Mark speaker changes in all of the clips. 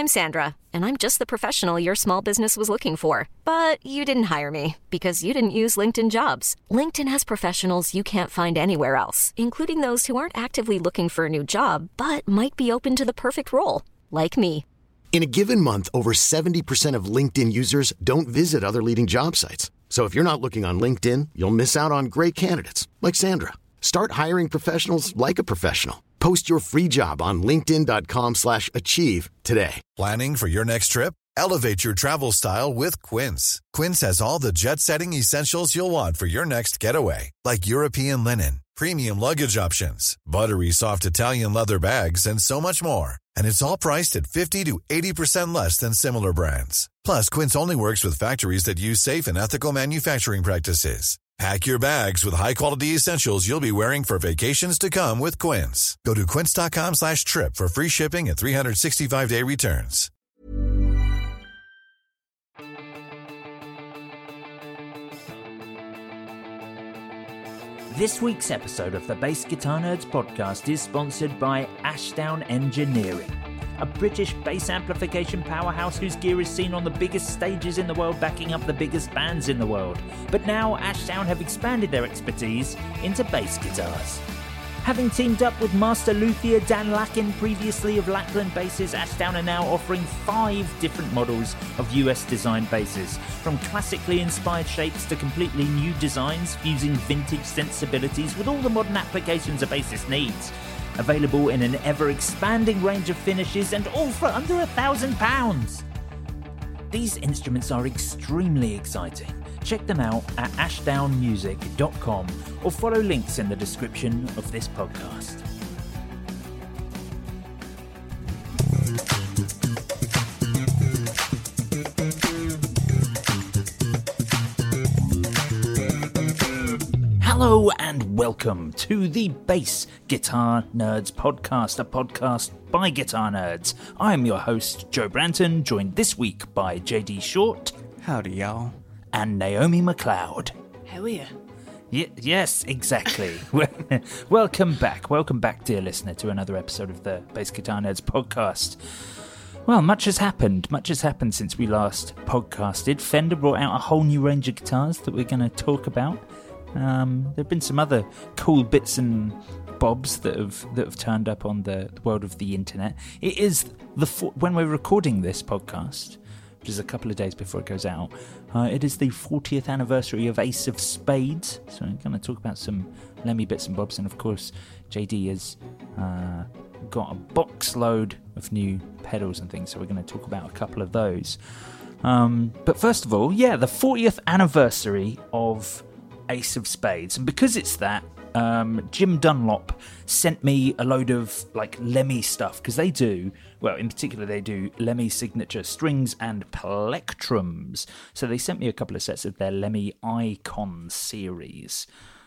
Speaker 1: I'm Sandra, and I'm just the professional your small business was looking for. But you didn't hire me because you didn't use LinkedIn Jobs. LinkedIn has professionals you can't find anywhere else, including those who aren't actively looking for a new job, but might be open to the perfect role, like me.
Speaker 2: In a given month, over 70% of LinkedIn users don't visit other leading job sites. So if you're not looking on LinkedIn, you'll miss out on great candidates like Sandra. Start hiring professionals like a professional. Post your free job on linkedin.com/achieve today.
Speaker 3: Planning for your next trip? Elevate your travel style with Quince. Quince has all the jet-setting essentials you'll want for your next getaway, like European linen, premium luggage options, buttery soft Italian leather bags, and so much more. And it's all priced at 50 to 80% less than similar brands. Plus, Quince only works with factories that use safe and ethical manufacturing practices. Pack your bags with high-quality essentials you'll be wearing for vacations to come with Quince. Go to quince.com/trip for free shipping and 365-day returns.
Speaker 4: This week's episode of the Bass Guitar Nerds podcast is sponsored by Ashdown Engineering, a British bass amplification powerhouse whose gear is seen on the biggest stages in the world, backing up the biggest bands in the world. But now Ashdown have expanded their expertise into bass guitars. Having teamed up with master luthier Dan Lacken, previously of Lackland Basses, Ashdown are now offering 5 different models of US-designed basses, from classically inspired shapes to completely new designs, fusing vintage sensibilities with all the modern applications a bassist needs. Available in an ever-expanding range of finishes, and all for under £1,000. These instruments are extremely exciting. Check them out at ashdownmusic.com or follow links in the description of this podcast. Hello and welcome to the Bass Guitar Nerds podcast, a podcast by guitar nerds. I am your host, Joe Branton, joined this week by JD Short.
Speaker 5: Howdy, y'all.
Speaker 4: And Naomi McLeod.
Speaker 5: How are you?
Speaker 4: Yes, exactly. Welcome back, dear listener, to another episode of the Bass Guitar Nerds podcast. Well, much has happened since we last podcasted. Fender brought out a whole new range of guitars that we're going to talk about. There have been some other cool bits and bobs that have turned up on the world of the internet. It is when we're recording this podcast, which is a couple of days before it goes out, it is the 40th anniversary of Ace of Spades. So I'm going to talk about some Lemmy bits and bobs, and of course JD has got a box load of new pedals and things, so we're going to talk about a couple of those. But first of all, the 40th anniversary of Ace of Spades, and because it's that, Jim Dunlop sent me a load of Lemmy stuff, because in particular they do Lemmy signature strings and plectrums. So they sent me a couple of sets of their Lemmy Icon series,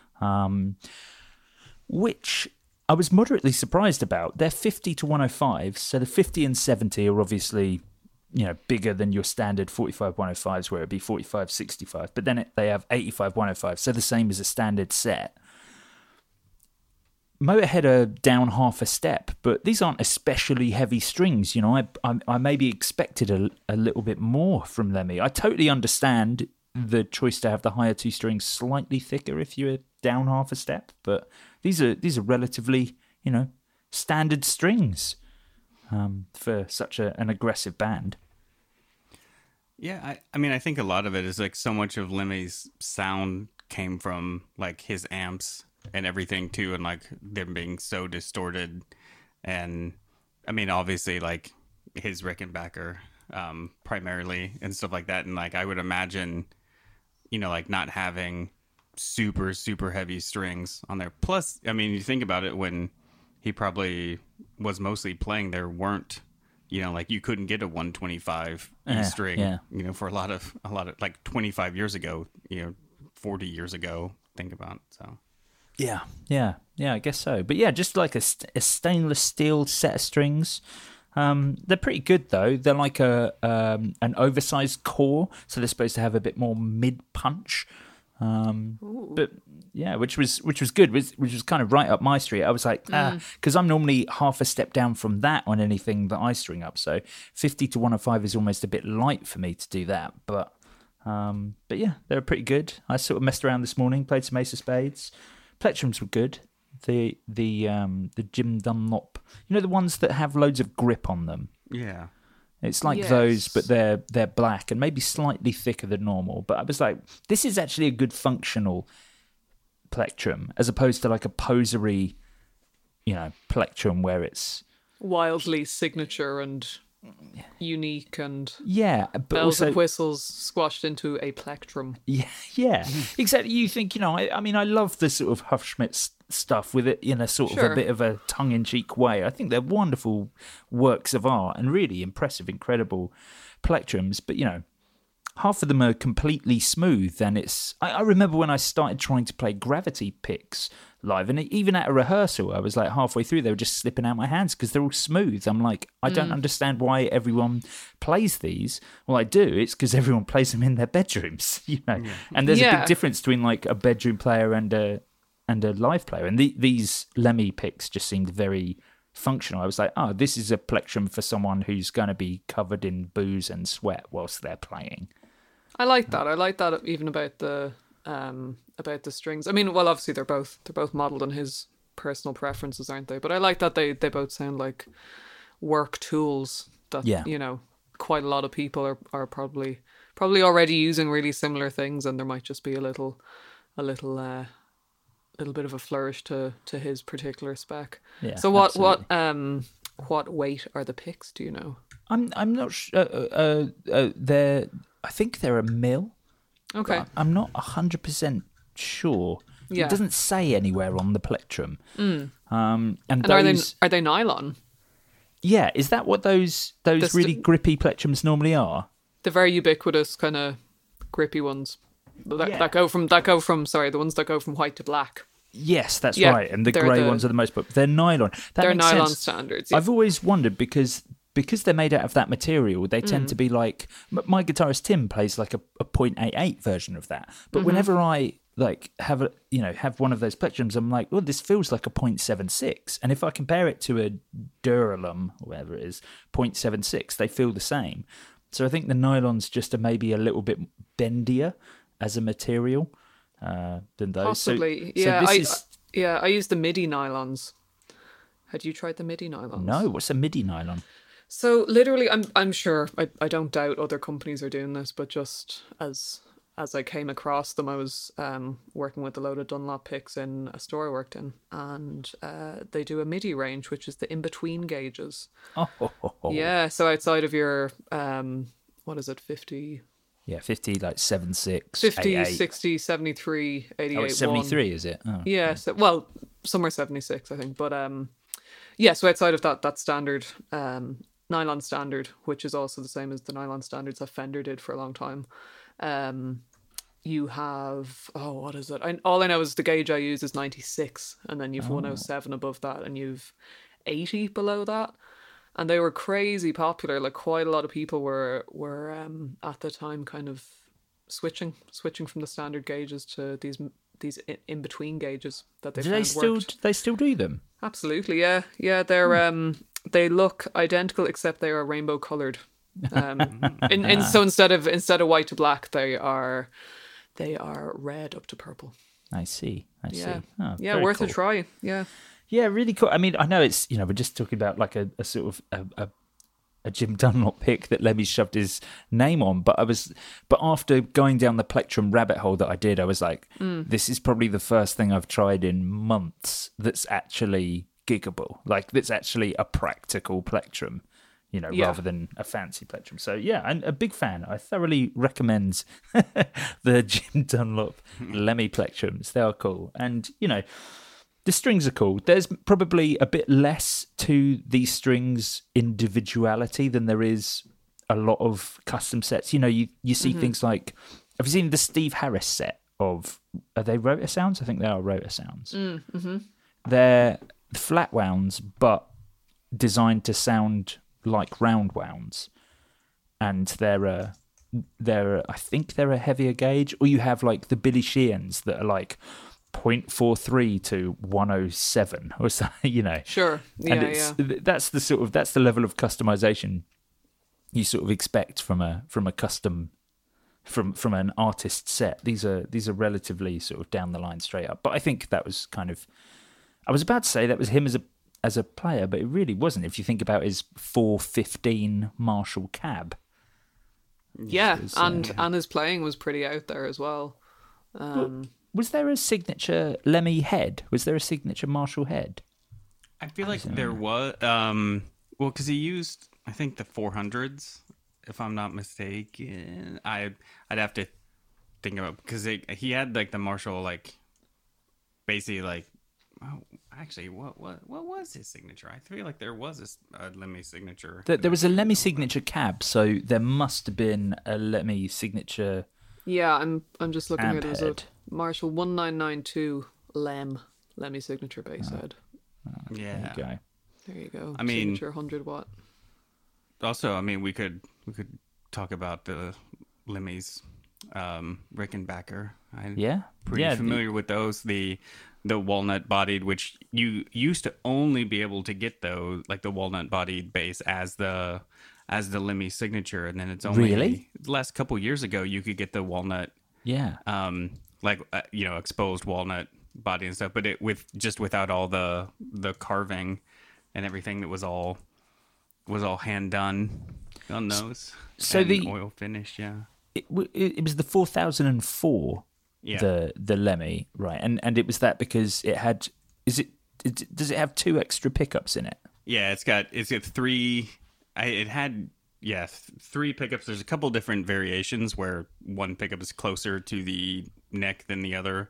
Speaker 4: which I was moderately surprised about. They're 50 to 105, so the 50 and 70 are obviously bigger than your standard 45 105s, where it'd be 45 65, but then they have 85 105, so the same as a standard set. Motorhead are down half a step, but these aren't especially heavy strings. I maybe expected a little bit more from Lemmy. I totally understand the choice to have the higher 2 strings slightly thicker if you're down half a step, but these are relatively standard strings for such an aggressive band.
Speaker 5: Yeah, I think a lot of it is so much of Lemmy's sound came from his amps and everything too, and them being so distorted, and obviously his Rickenbacker primarily and stuff like that, and I would imagine not having super heavy strings on there. Plus, you think about it, when he probably was mostly playing, there weren't you couldn't get a 125 string for a lot of 25 years ago, 40 years ago, think about, so
Speaker 4: Yeah, I guess so. But yeah, just a stainless steel set of strings. They're pretty good though. They're an oversized core, so they're supposed to have a bit more mid punch. But yeah, which was good, which was kind of right up my street. I was like, because I'm normally half a step down from that on anything that I string up. So 50 to 105 is almost a bit light for me to do that. But yeah, they were pretty good. I sort of messed around this morning, played some Ace of Spades. Plectrums were good. The Jim Dunlop, the ones that have loads of grip on them.
Speaker 5: Yeah.
Speaker 4: It's like those, but they're black and maybe slightly thicker than normal. But I was like, this is actually a good functional plectrum, as opposed to like a posery, plectrum where it's
Speaker 6: wildly signature and unique and
Speaker 4: but
Speaker 6: bells
Speaker 4: also
Speaker 6: and whistles squashed into a plectrum.
Speaker 4: Yeah, exactly. You think, I mean, I love the sort of Hufschmidt stuff with it in a sort of a bit of a tongue-in-cheek way. I think they're wonderful works of art and really impressive, incredible plectrums. But, half of them are completely smooth. And I remember when I started trying to play gravity picks live, and even at a rehearsal, I was like halfway through, they were just slipping out my hands because they're all smooth. I'm like, I don't understand why everyone plays these. Well, I do. It's because everyone plays them in their bedrooms, And there's a big difference between like a bedroom player and a live player. And these Lemmy picks just seemed very functional. I was like, this is a plectrum for someone who's going to be covered in booze and sweat whilst they're playing.
Speaker 6: I like that. I like that even about the strings. I mean, well, obviously they're both modelled on his personal preferences, aren't they? But I like that they both sound like work tools that quite a lot of people are probably already using really similar things, and there might just be a little bit of a flourish to his particular spec.
Speaker 4: Yeah.
Speaker 6: So what weight are the picks? Do you know?
Speaker 4: I'm not sure. I think they're a mil.
Speaker 6: Okay.
Speaker 4: I'm not 100% sure.
Speaker 6: Yeah.
Speaker 4: It doesn't say anywhere on the plectrum.
Speaker 6: And
Speaker 4: those,
Speaker 6: are they nylon?
Speaker 4: Yeah, is that what those really grippy plectrums normally are?
Speaker 6: The very ubiquitous kind of grippy ones that go from the ones that go from white to black.
Speaker 4: Yes, that's right. And the grey ones are the most, but they're nylon.
Speaker 6: They're nylon
Speaker 4: sense.
Speaker 6: standards. Yeah.
Speaker 4: I've always wondered because they're made out of that material, they tend to be like, my guitarist Tim plays like a 0.88 version of that. But whenever I like have one of those plectrums, I'm like, well, this feels like a 0.76. And if I compare it to a Duralum, or whatever it is, 0.76, they feel the same. So I think the nylon's just maybe a little bit bendier as a material than those.
Speaker 6: Possibly, I use the MIDI nylons. Had you tried the MIDI nylons?
Speaker 4: No, what's a MIDI nylon?
Speaker 6: So literally, I'm sure, I don't doubt other companies are doing this, but just as I came across them, I was working with a load of Dunlop picks in a store I worked in, and they do a MIDI range, which is the in-between gauges. Yeah, so outside of your, what is it, 50...
Speaker 4: Yeah, 50, like 7.6,
Speaker 6: 50,
Speaker 4: 8.8.
Speaker 6: 60, 73, 88,
Speaker 4: Oh, it's 73, is it? Oh,
Speaker 6: yeah, so, well, somewhere 76, I think. But so outside of that standard, nylon standard, which is also the same as the nylon standards that Fender did for a long time, you have, what is it? All I know is the gauge I use is 96, and then you've 107 above that, and you've 80 below that. And they were crazy popular. Like, quite a lot of people were at the time kind of switching from the standard gauges to these in between gauges that they worked.
Speaker 4: They still do them?
Speaker 6: Absolutely, yeah. They're they look identical except they are rainbow coloured. So instead of white to black, they are red up to purple.
Speaker 4: I see.
Speaker 6: Oh, yeah, worth a try. Yeah.
Speaker 4: Yeah, really cool. I mean, I know it's, we're just talking about like a sort of a Jim Dunlop pick that Lemmy shoved his name on, but after going down the plectrum rabbit hole that I did, I was like, this is probably the first thing I've tried in months that's actually giggable, like that's actually a practical plectrum, rather than a fancy plectrum. So yeah, I'm a big fan. I thoroughly recommend the Jim Dunlop Lemmy plectrums. They are cool, and the strings are cool. There's probably a bit less to these strings' individuality than there is a lot of custom sets. You see things like, have you seen the Steve Harris set of, are they Rotor Sounds? I think they are Rotor Sounds. They're flat wounds, but designed to sound like round wounds. And they're I think they're a heavier gauge, or you have like the Billy Sheehan's that are like 0.43 to 107 or something, you know.
Speaker 6: Sure. Yeah,
Speaker 4: and that's the level of customization you sort of expect from an artist set. These are relatively sort of down the line, straight up. But I think that was kind of, I was about to say that was him as a player, but it really wasn't. If you think about his 415 Marshall cab.
Speaker 6: Yeah, and his playing was pretty out there as well.
Speaker 4: Was there a signature Lemmy head? Was there a signature Marshall head?
Speaker 5: I feel like there was. Well, because he used, I think, the 400s, if I'm not mistaken. I'd have to think about, because he had like the Marshall, like basically like. Oh, actually, what was his signature? I feel like there was a Lemmy signature.
Speaker 4: There was a Lemmy signature cab, so there must have been a Lemmy signature.
Speaker 6: Yeah, I'm just looking here. There was a
Speaker 4: head.
Speaker 6: Marshall 1992 Lemmy signature bass head.
Speaker 5: Yeah,
Speaker 6: There you go.
Speaker 5: I mean,
Speaker 6: signature 100 watt.
Speaker 5: Also, I mean, we could talk about the Lemmy's Rickenbacker. I'm pretty familiar with those. The walnut bodied, which you used to only be able to get those, like the walnut bodied bass as the Lemmy signature, and then it's only the last couple years ago you could get the walnut, exposed walnut body and stuff, but it without all the carving and everything that was all hand done on those.
Speaker 4: So
Speaker 5: and
Speaker 4: the
Speaker 5: oil finish,
Speaker 4: it was the 4004.
Speaker 5: Yeah.
Speaker 4: The Lemmy, right, and it was that because it had. Does it have 2 extra pickups in it?
Speaker 5: Yeah, it's got 3. It had 3 pickups. There's a couple different variations where one pickup is closer to the neck than the other.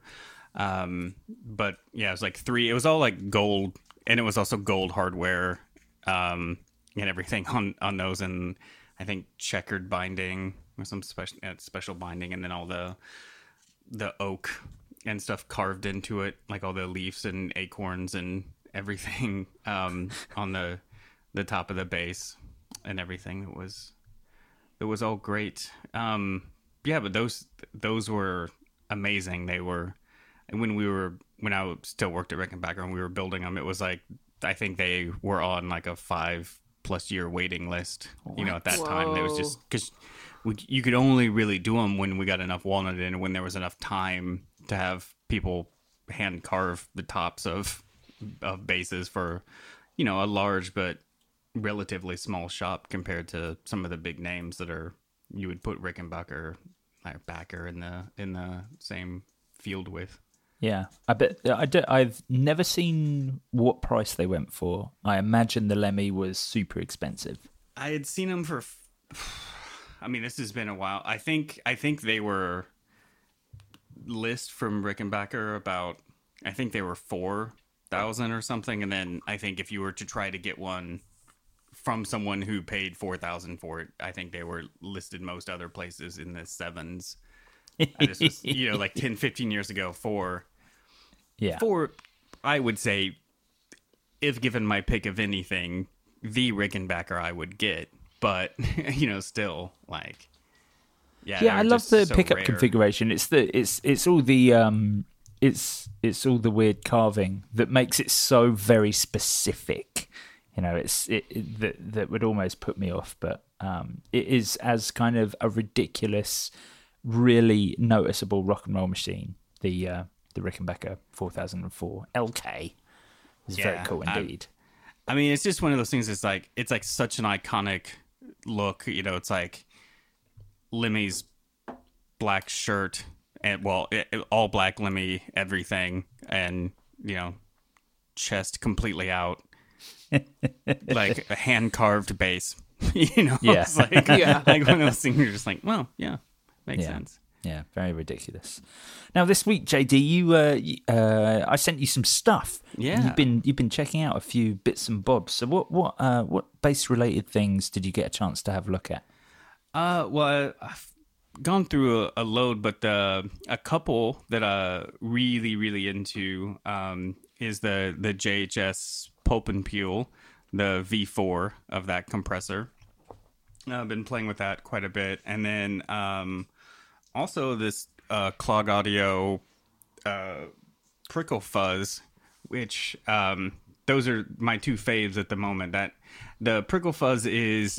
Speaker 5: But yeah, it was like 3. It was all like gold, and it was also gold hardware, and everything on those, and I think checkered binding or some special binding, and then all the oak and stuff carved into it, like all the leaves and acorns and everything on the top of the bass and everything. It was all great. But those were amazing. They were, and when I still worked at Rickenbacker and we were building them, it was like, I think they were on like a 5+ year waiting list. What? You know, at that time, it was just because you could only really do them when we got enough walnut in, and when there was enough time to have people hand carve the tops of bases for, a large but relatively small shop compared to some of the big names that you would put Rickenbacker Backer in the same field with.
Speaker 4: Yeah, I bet I've never seen what price they went for. I imagine the Lemmy was super expensive.
Speaker 5: I had seen them for. I mean, this has been a while. I think they were list from Rickenbacker about. I think they were 4,000 or something, and then I think if you were to try to get one from someone who paid 4,000 for it, I think they were listed most other places in the 7s. This was, like 10, 15 years ago for, I would say, if given my pick of anything, the Rickenbacker I would get. But, still, like,
Speaker 4: I love the pickup
Speaker 5: rare.
Speaker 4: configuration. It's all the it's all the weird carving that makes it so very specific. That would almost put me off, but it is as kind of a ridiculous, really noticeable rock and roll machine. The Rickenbacker 4004 LK is very cool indeed.
Speaker 5: I mean, it's just one of those things. It's like such an iconic look. It's like Lemmy's black shirt and all black Lemmy everything, and chest completely out. Like a hand carved bass, It's like, like one of those things. You're just like, well, makes sense.
Speaker 4: Yeah, very ridiculous. Now this week, JD, you I sent you some stuff.
Speaker 5: Yeah,
Speaker 4: you've been checking out a few bits and bobs. So what bass related things did you get a chance to have a look at?
Speaker 5: Well, I've gone through a load, but a couple that I'm really, really into is the JHS Pulp and Pule, the V4 of that compressor. I've been playing with that quite a bit. And then also this Clog Audio Prickle Fuzz, which those are my two faves at the moment. That the Prickle Fuzz is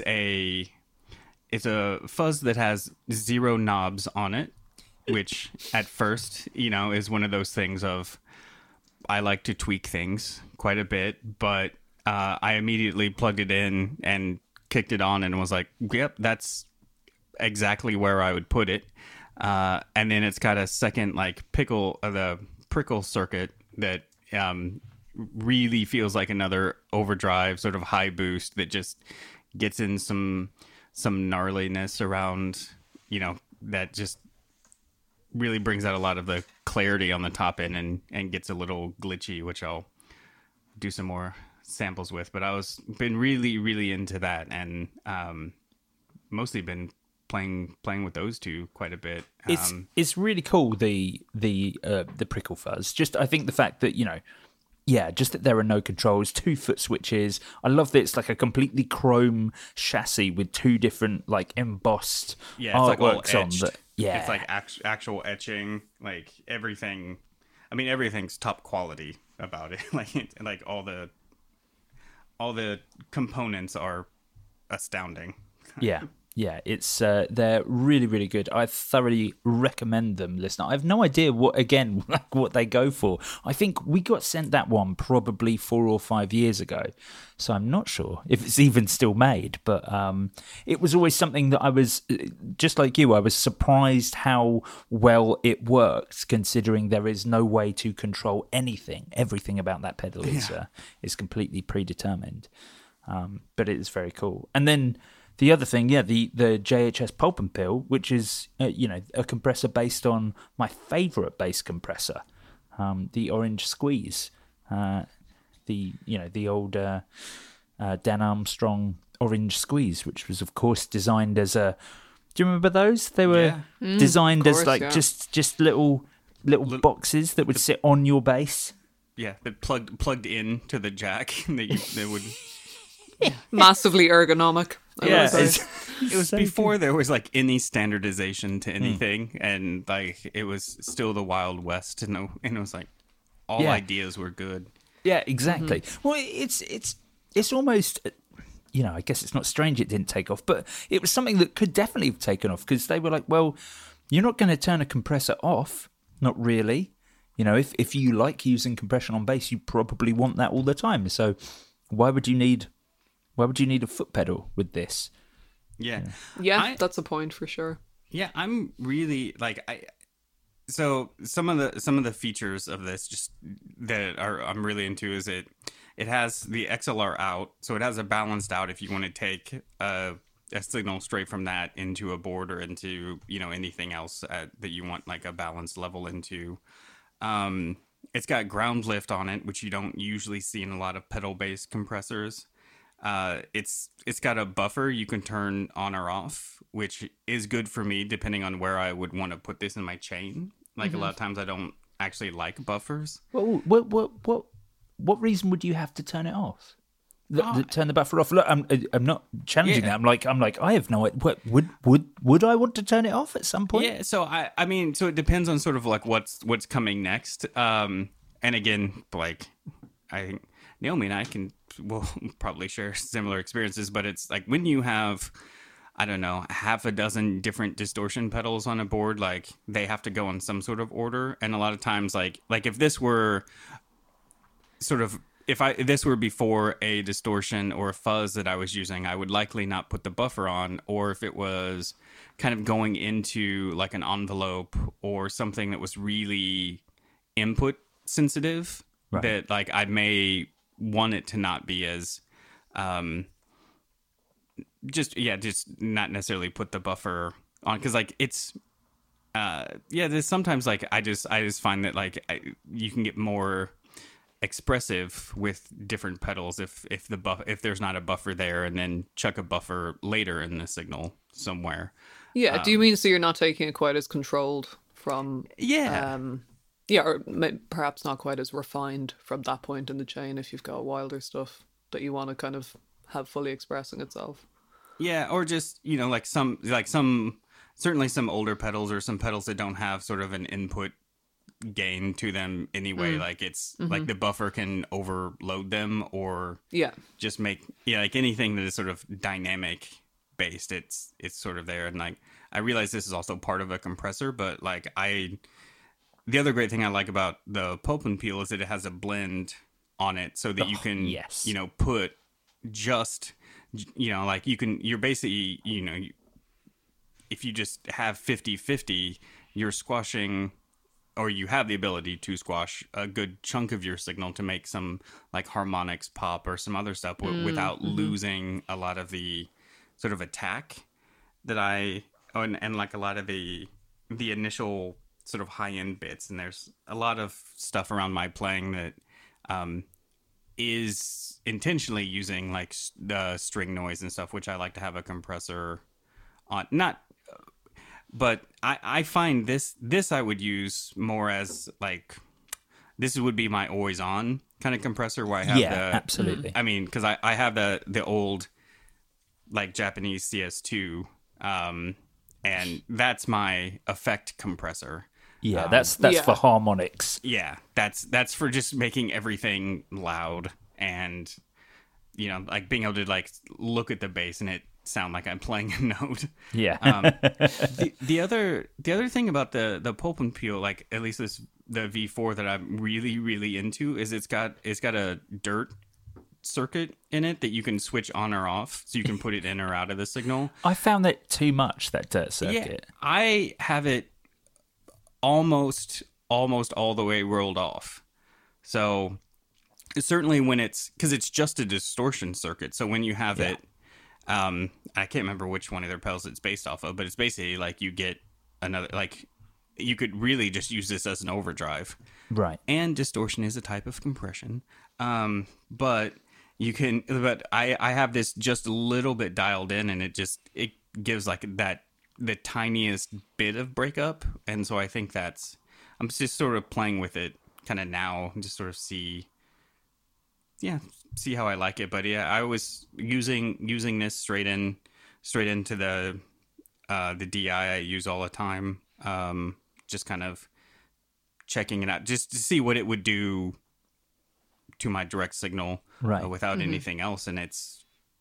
Speaker 5: it's a fuzz that has 0 knobs on it, which at first, is one of those things of I like to tweak things quite a bit, but I immediately plugged it in and kicked it on and was like, yep, that's exactly where I would put it. And then it's got a second the prickle circuit that really feels like another overdrive sort of high boost that just gets in some gnarliness around, that just really brings out a lot of the clarity on the top end and gets a little glitchy, which I'll do some more samples with. But been really, really into that, and mostly been playing with those two quite a bit.
Speaker 4: It's really cool, the Prickle Fuzz. Just I think the fact that just that there are no controls, 2-foot switches. I love that it's like a completely chrome chassis with 2 different embossed artworks on that. Yeah,
Speaker 5: it's like actual etching, like everything. I mean, everything's top quality about it. Like all the components are astounding.
Speaker 4: Yeah, it's they're really, really good. I thoroughly recommend them, listener. I have no idea what they go for. I think we got sent that one probably 4 or 5 years ago, so I'm not sure if it's even still made. But it was always something that I was, just like you, I was surprised how well it worked, considering there is no way to control anything. Everything about that pedal is completely predetermined. But it is very cool. And then the other thing, the JHS Pulp and Pill, which is a compressor based on my favourite bass compressor, the Orange Squeeze, the old Dan Armstrong Orange Squeeze, which was of course designed as a. Do you remember those? They were designed as just little boxes that would sit on your bass.
Speaker 5: Yeah, that plugged in to the jack that would.
Speaker 6: Massively ergonomic.
Speaker 5: It was so before good. There was any standardization to anything, and it was still the Wild West, and it was all ideas were good.
Speaker 4: Yeah, exactly. Mm-hmm. Well, it's almost, I guess it's not strange it didn't take off, but it was something that could definitely have taken off, because they were like, well, you're not going to turn a compressor off, not really. If you like using compression on bass, you probably want that all the time. So why would you need a foot pedal with this?
Speaker 6: Yeah, that's a point for sure.
Speaker 5: Yeah, I'm really so some of the features of this just that I'm really into is it has the XLR out, so it has a balanced out if you want to take a signal straight from that into a board or into anything else that you want a balanced level into. It's got ground lift on it, which you don't usually see in a lot of pedal-based compressors. It's got a buffer you can turn on or off, which is good for me depending on where I would want to put this in my chain. A lot of times I don't actually like buffers.
Speaker 4: Well, what reason would you have to turn it off? Turn the buffer off. Look, I'm not challenging that. I'm like I have no idea. Would I want to turn it off at some point?
Speaker 5: Yeah. So I mean, so it depends on sort of what's coming next. And again, I think Naomi and I will probably share similar experiences, but it's when you have, I don't know, half a dozen different distortion pedals on a board, they have to go in some sort of order. And a lot of times, if this were if this were before a distortion or a fuzz that I was using, I would likely not put the buffer on, or if it was kind of going into an envelope or something that was really input sensitive, right, that I may want it to not be as just not necessarily put the buffer on, because it's there's sometimes I just find that you can get more expressive with different pedals if there's not a buffer there, and then chuck a buffer later in the signal somewhere.
Speaker 6: Yeah, do you mean so you're not taking it quite as controlled from or perhaps not quite as refined from that point in the chain if you've got wilder stuff that you want to kind of have fully expressing itself?
Speaker 5: Yeah, or just, like certainly some older pedals or some pedals that don't have sort of an input gain to them anyway. Like it's like the buffer can overload them, or just make like anything that is sort of dynamic based. It's sort of there, and like I realize this is also part of a compressor, but like the other great thing I like about the Pulp and Peel is that it has a blend on it, so that you can put just like you're basically if you just have 50-50, you're squashing, or you have the ability to squash a good chunk of your signal to make some like harmonics pop or some other stuff without losing a lot of the sort of attack that and like a lot of the initial sort of high-end bits. And there's a lot of stuff around my playing that is intentionally using like the string noise and stuff, which I like to have a compressor on. But I find this I would use more as like, this would be my always on kind of compressor, where I have
Speaker 4: absolutely.
Speaker 5: I mean, because I have the old like Japanese CS2, and that's my effect compressor.
Speaker 4: Yeah, that's for harmonics.
Speaker 5: Yeah, that's for just making everything loud, and like being able to like look at the bass and it sound like I'm playing a note.
Speaker 4: Yeah.
Speaker 5: The other thing about the Pulp and Peel, like at least the V4 that I'm really really into, is it's got a dirt circuit in it that you can switch on or off, so you can put it in or out of the signal.
Speaker 4: I found that too much, that dirt circuit.
Speaker 5: Yeah, I have it almost all the way rolled off. So certainly when because it's just a distortion circuit, so when you have it, I can't remember which one of their pedals it's based off of, but it's basically like you get another, like you could really just use this as an overdrive,
Speaker 4: right? And
Speaker 5: distortion is a type of compression, but I have this just a little bit dialed in, and it gives like the tiniest bit of breakup. And so I think I'm just sort of playing with it kind of now, and just sort of see how I like it. But yeah, I was using this straight into the DI I use all the time, just kind of checking it out just to see what it would do to my direct signal,
Speaker 4: right,
Speaker 5: without anything else. And it's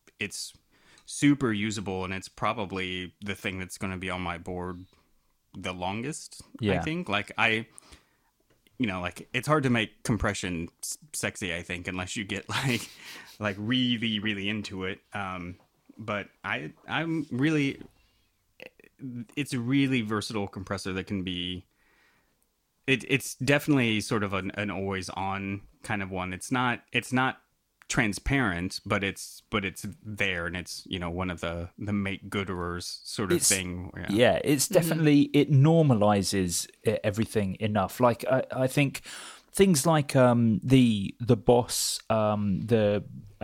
Speaker 5: super usable, and it's probably the thing that's going to be on my board the longest. I think like like it's hard to make compression sexy, I think, unless you get like really really into it. But I'm really, it's a really versatile compressor that can be, it's definitely sort of an always on kind of one. It's not transparent, but it's there, and it's one of the make gooderers sort of thing.
Speaker 4: Yeah, it's definitely, it normalizes everything enough. Like I think things like the Boss, the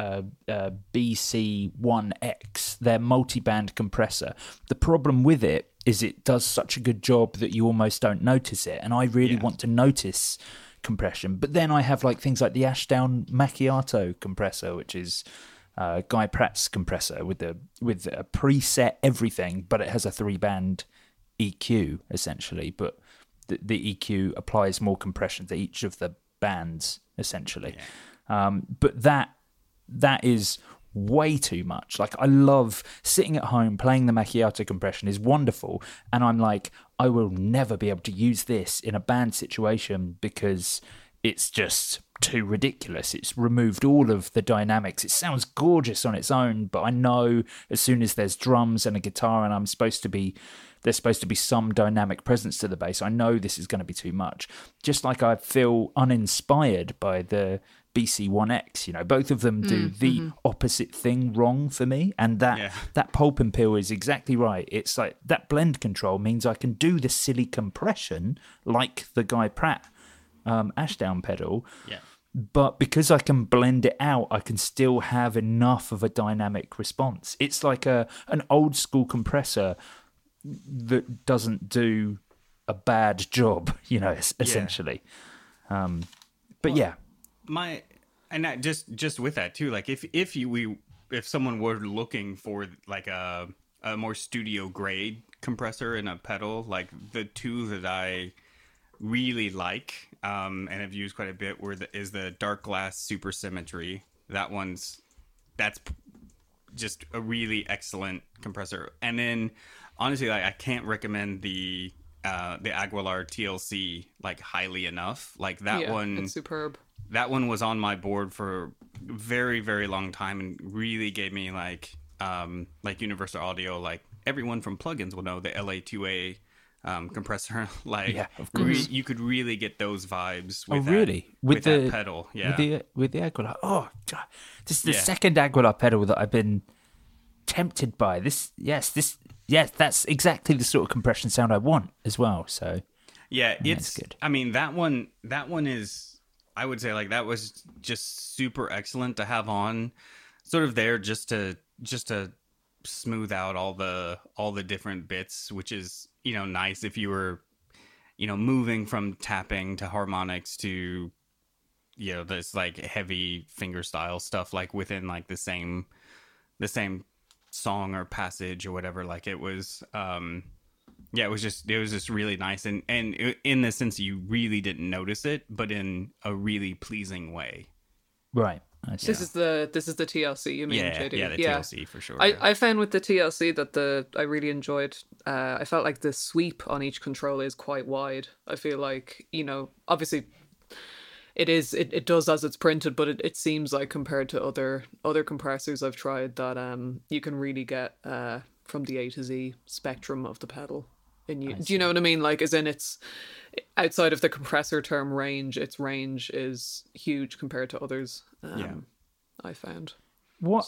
Speaker 4: BC1X, their multi-band compressor. The problem with it is it does such a good job that you almost don't notice it, and I really want to notice compression. But then I have like things like the Ashdown Macchiato compressor, which is Guy Pratt's compressor with a preset everything, but it has a 3-band EQ essentially. But the EQ applies more compression to each of the bands essentially. But that is way too much. Like, I love sitting at home playing the Macchiato compression is wonderful, and I'm like, I will never be able to use this in a band situation because it's just too ridiculous. It's removed all of the dynamics. It sounds gorgeous on its own, but I know as soon as there's drums and a guitar and there's supposed to be some dynamic presence to the bass, I know this is going to be too much. Just like I feel uninspired by the BC1X, both of them do the opposite thing wrong for me, and that Pulp and Peel is exactly right. It's like that blend control means I can do the silly compression like the Guy Pratt Ashdown pedal, but because I can blend it out, I can still have enough of a dynamic response. It's like an old school compressor that doesn't do a bad job, essentially. But
Speaker 5: just with that too, like if if someone were looking for like a more studio grade compressor and a pedal, like the two that I really like and have used quite a bit is the Dark Glass Super Symmetry. That's just a really excellent compressor. And then honestly, like, I can't recommend the Aguilar TLC like highly enough. Like that one,
Speaker 6: it's superb.
Speaker 5: That one was on my board for a very, very long time and really gave me like Universal Audio, like everyone from plugins will know the LA2A compressor. Like,
Speaker 4: yeah, of course.
Speaker 5: You could really get those vibes with
Speaker 4: with
Speaker 5: that pedal. Yeah,
Speaker 4: with the Aguilar. Oh God, this is the second Aguilar pedal that I've been tempted by. Yes, that's exactly the sort of compression sound I want as well. So
Speaker 5: yeah,
Speaker 4: it's good.
Speaker 5: I mean, that one is, I would say, like, that was just super excellent to have on, sort of there just to smooth out all the different bits, which is, you know, nice if you were, you know, moving from tapping to harmonics to, you know, this like heavy fingerstyle stuff, like within like the same song or passage or whatever. Like it was it was just really nice, and in the sense you really didn't notice it, but in a really pleasing way.
Speaker 4: Right.
Speaker 6: This is the TLC, you mean, JD?
Speaker 5: Yeah, the TLC for sure.
Speaker 6: I found with the TLC that I really enjoyed. I felt like the sweep on each control is quite wide. I feel like, you know, obviously it does as it's printed, but it seems like compared to other compressors I've tried that you can really get from the A to Z spectrum of the pedal. Do you know what I mean? Like, as in, it's outside of the compressor term range, its range is huge compared to others. I found.
Speaker 4: What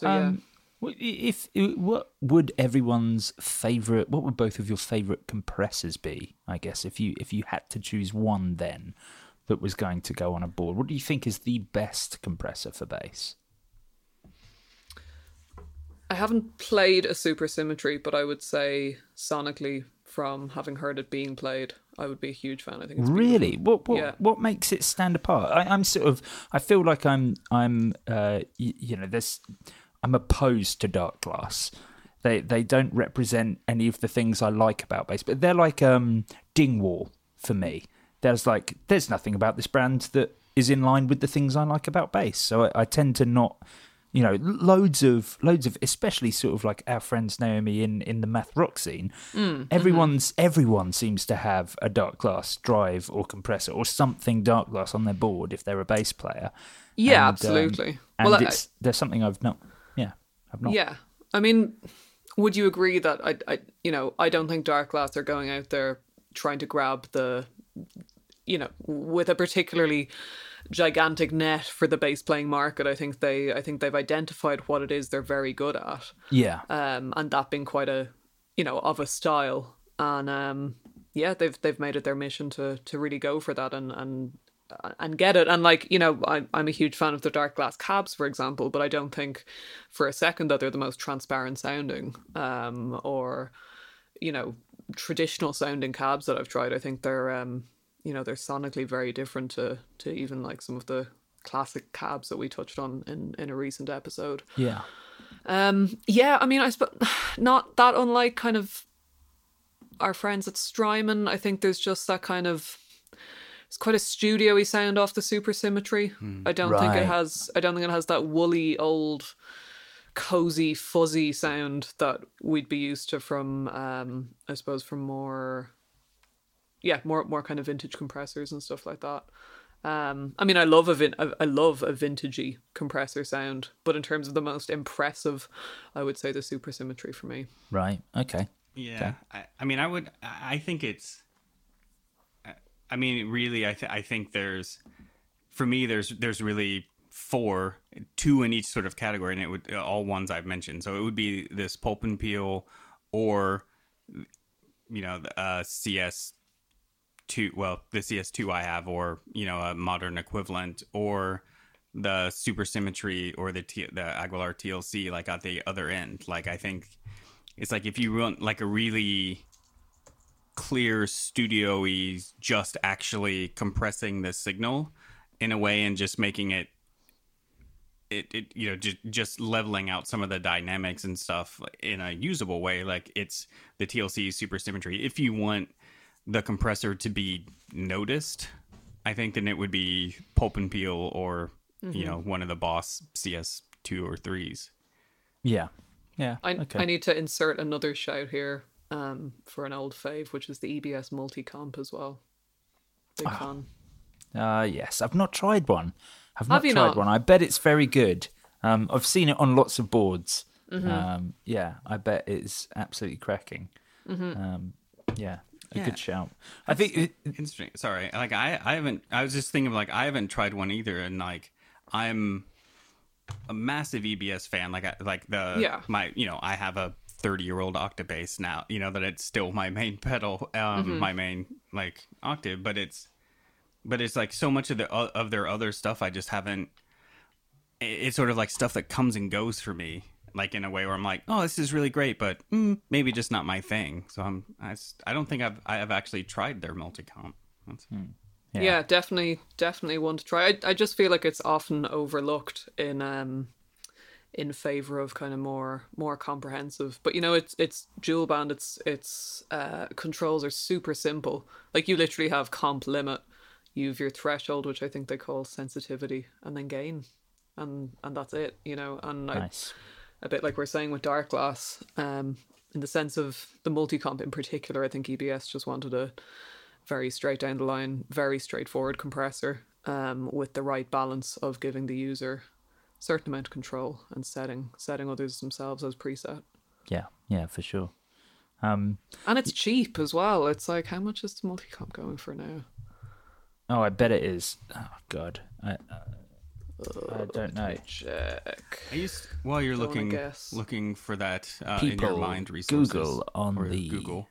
Speaker 4: what would everyone's favorite? What would both of your favorite compressors be? I guess if you had to choose one, then that was going to go on a board, what do you think is the best compressor for bass?
Speaker 6: I haven't played a Super Symmetry, but I would say sonically, from having heard it being played, I would be a huge fan. I think it's
Speaker 4: really
Speaker 6: beautiful.
Speaker 4: What makes it stand apart? I feel like I'm opposed to Dark Glass. They don't represent any of the things I like about bass, but they're like Dingwall for me. There's nothing about this brand that is in line with the things I like about bass. So I tend to not, you know, loads of, especially sort of like our friends Naomi in the math rock scene. Everyone seems to have a Dark Glass drive or compressor or something Dark Glass on their board if they're a bass player.
Speaker 6: Yeah, absolutely.
Speaker 4: And there's something I've not.
Speaker 6: Yeah, I mean, would you agree that I don't think Dark Glass are going out there trying to grab the, you know, with a particularly gigantic net for the bass playing market. I think they've identified what it is they're very good at.
Speaker 4: Yeah.
Speaker 6: And that being quite a, you know, of a style. And they've made it their mission to really go for that and get it. And like, you know, I'm a huge fan of the Dark Glass cabs, for example, but I don't think for a second that they're the most transparent sounding or, you know, traditional sounding cabs that I've tried. I think they're you know, they're sonically very different to even like some of the classic cabs that we touched on in a recent episode.
Speaker 4: Yeah.
Speaker 6: I mean, I suppose not that unlike kind of our friends at Strymon. I think there's just that kind of, it's quite a studio-y sound off the Super Symmetry. I don't think it has that woolly old cozy fuzzy sound that we'd be used to from I suppose from more kind of vintage compressors and stuff like that. I mean, I love a vintagey compressor sound, but in terms of the most impressive, I would say the Super Symmetry for me.
Speaker 4: Right. Okay.
Speaker 5: Yeah. Okay. I think it's, I mean, really, I think there's really two in each sort of category, and it would all ones I've mentioned. So it would be this Pulp and Peel, or, you know, the CS2. Well, the CS2 I have, or, you know, a modern equivalent, or the Super Symmetry, or the Aguilar TLC, like at the other end. Like, I think it's like if you want like a really clear studio-y, just actually compressing the signal in a way and just making it just leveling out some of the dynamics and stuff in a usable way. Like it's the TLC Super Symmetry. If you want the compressor to be noticed, I think then it would be Pulp and Peel or one of the Boss CS2 or 3s.
Speaker 4: Yeah.
Speaker 6: I need to insert another shout here for an old fave, which is the EBS Multicomp as well. Big fan.
Speaker 4: Yes, I've not tried one.
Speaker 6: Have you not?
Speaker 4: I bet it's very good. I've seen it on lots of boards. I bet it's absolutely cracking. Good shout. I think
Speaker 5: interesting. Sorry, like I haven't. I was just thinking of, like, I haven't tried one either, and like I'm a massive EBS fan. I have a 30-year-old Octabass now. That it's still my main pedal, my main like octave, but it's like so much of their other stuff I just haven't. It's sort of like stuff that comes and goes for me, like in a way where I'm like, oh, this is really great, but maybe just not my thing. So I don't think I have actually tried their Multicomp.
Speaker 6: Yeah, definitely one to try. I just feel like it's often overlooked in favor of kind of more comprehensive. But it's dual band. Its controls are super simple. Like you literally have comp limit. You have your threshold, which I think they call sensitivity, and then gain, and that's it. And
Speaker 4: nice.
Speaker 6: A bit like we're saying with Dark Glass, in the sense of the Multicomp in particular, I think EBS just wanted a very straight down the line, very straightforward compressor, with the right balance of giving the user a certain amount of control and setting others themselves as preset.
Speaker 4: Yeah, for sure.
Speaker 6: And it's cheap as well. It's like, how much is the Multicomp going for now?
Speaker 4: Oh, I bet it is. Oh God, I don't know.
Speaker 6: Check.
Speaker 5: While you're looking for that in your mind, resources.
Speaker 4: Google on the
Speaker 5: Google.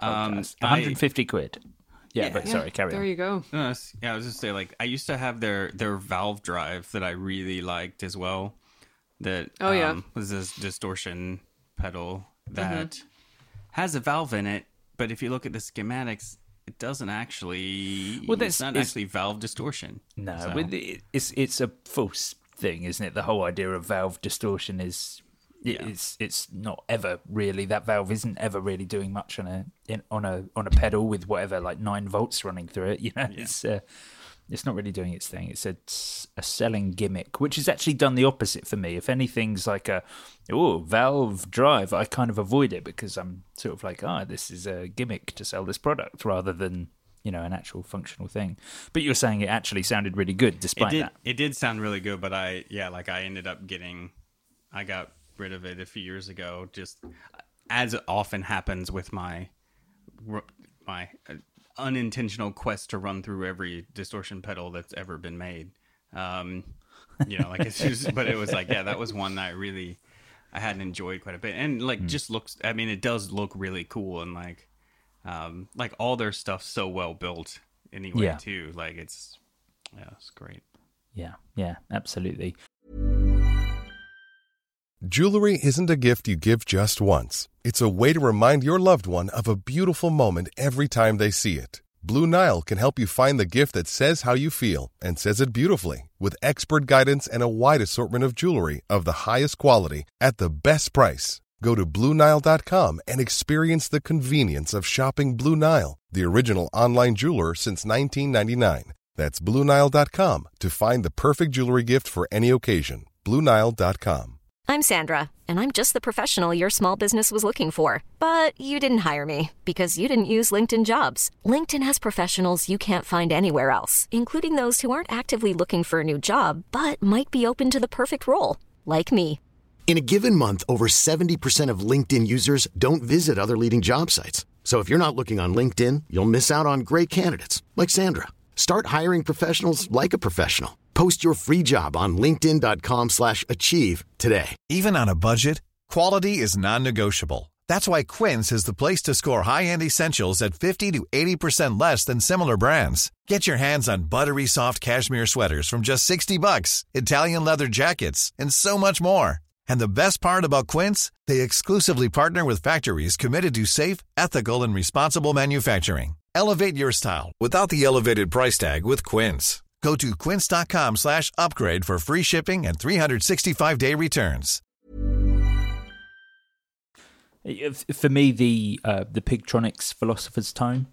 Speaker 4: 150 quid. Sorry, carry on.
Speaker 6: There you go.
Speaker 5: I was just say, like, I used to have their valve drive that I really liked as well. That was this distortion pedal that has a valve in it, but if you look at the schematics, it doesn't actually. Well, it's not actually valve distortion.
Speaker 4: No, so. It's a false thing, isn't it? The whole idea of valve distortion is it's not ever really, that valve isn't ever really doing much on a pedal with whatever, like 9 volts running through it. It's not really doing its thing. It's a selling gimmick, which has actually done the opposite for me. If anything's like valve drive, I kind of avoid it because I'm sort of like, this is a gimmick to sell this product rather than, an actual functional thing. But you're saying it actually sounded really good despite that.
Speaker 5: It did sound really good, but I ended up I got rid of it a few years ago, just as often happens with my unintentional quest to run through every distortion pedal that's ever been made. It's just, but it was like, that was one that I hadn't enjoyed quite a bit, and just looks. I mean, it does look really cool, and like all their stuff's so well built anyway too. Like it's great.
Speaker 4: Yeah, absolutely.
Speaker 7: Jewelry isn't a gift you give just once. It's a way to remind your loved one of a beautiful moment every time they see it. Blue Nile can help you find the gift that says how you feel and says it beautifully, with expert guidance and a wide assortment of jewelry of the highest quality at the best price. Go to BlueNile.com and experience the convenience of shopping Blue Nile, the original online jeweler since 1999. That's BlueNile.com to find the perfect jewelry gift for any occasion. BlueNile.com.
Speaker 1: I'm Sandra, and I'm just the professional your small business was looking for. But you didn't hire me because you didn't use LinkedIn Jobs. LinkedIn has professionals you can't find anywhere else, including those who aren't actively looking for a new job, but might be open to the perfect role, like me.
Speaker 2: In a given month, over 70% of LinkedIn users don't visit other leading job sites. So if you're not looking on LinkedIn, you'll miss out on great candidates like Sandra. Start hiring professionals like a professional. Post your free job on linkedin.com/achieve today.
Speaker 3: Even on a budget, quality is non-negotiable. That's why Quince is the place to score high-end essentials at 50 to 80% less than similar brands. Get your hands on buttery soft cashmere sweaters from just $60, Italian leather jackets, and so much more. And the best part about Quince, they exclusively partner with factories committed to safe, ethical, and responsible manufacturing. Elevate your style without the elevated price tag with Quince. Go to quince.com/upgrade for free shipping and 365-day returns.
Speaker 4: For me, the Pigtronics Philosopher's Tone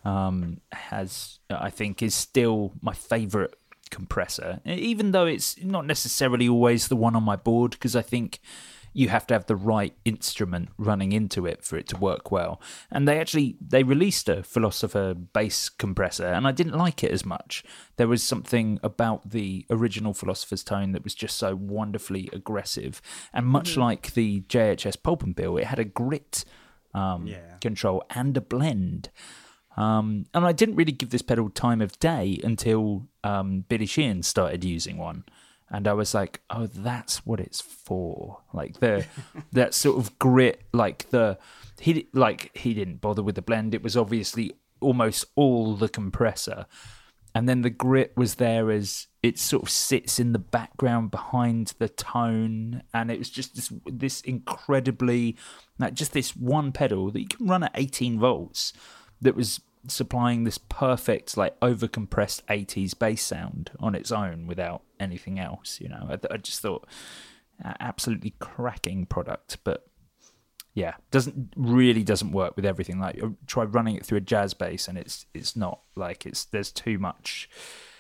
Speaker 4: I think, is still my favourite compressor, even though it's not necessarily always the one on my board, because I think you have to have the right instrument running into it for it to work well. And they released a Philosopher bass compressor, and I didn't like it as much. There was something about the original Philosopher's Tone that was just so wonderfully aggressive, and much like the JHS Pulp and Bill, it had a grit control and a blend. And I didn't really give this pedal time of day until Billy Sheehan started using one. And I was like, oh, that's what it's for. Like that sort of grit, he didn't bother with the blend. It was obviously almost all the compressor. And then the grit was there as it sort of sits in the background behind the tone. And it was just this incredibly, just this one pedal that you can run at 18 volts that was supplying this perfect, over-compressed 80s bass sound on its own without anything else. I just thought absolutely cracking product, but yeah, doesn't work with everything. Like, try running it through a jazz bass, and it's not there's too much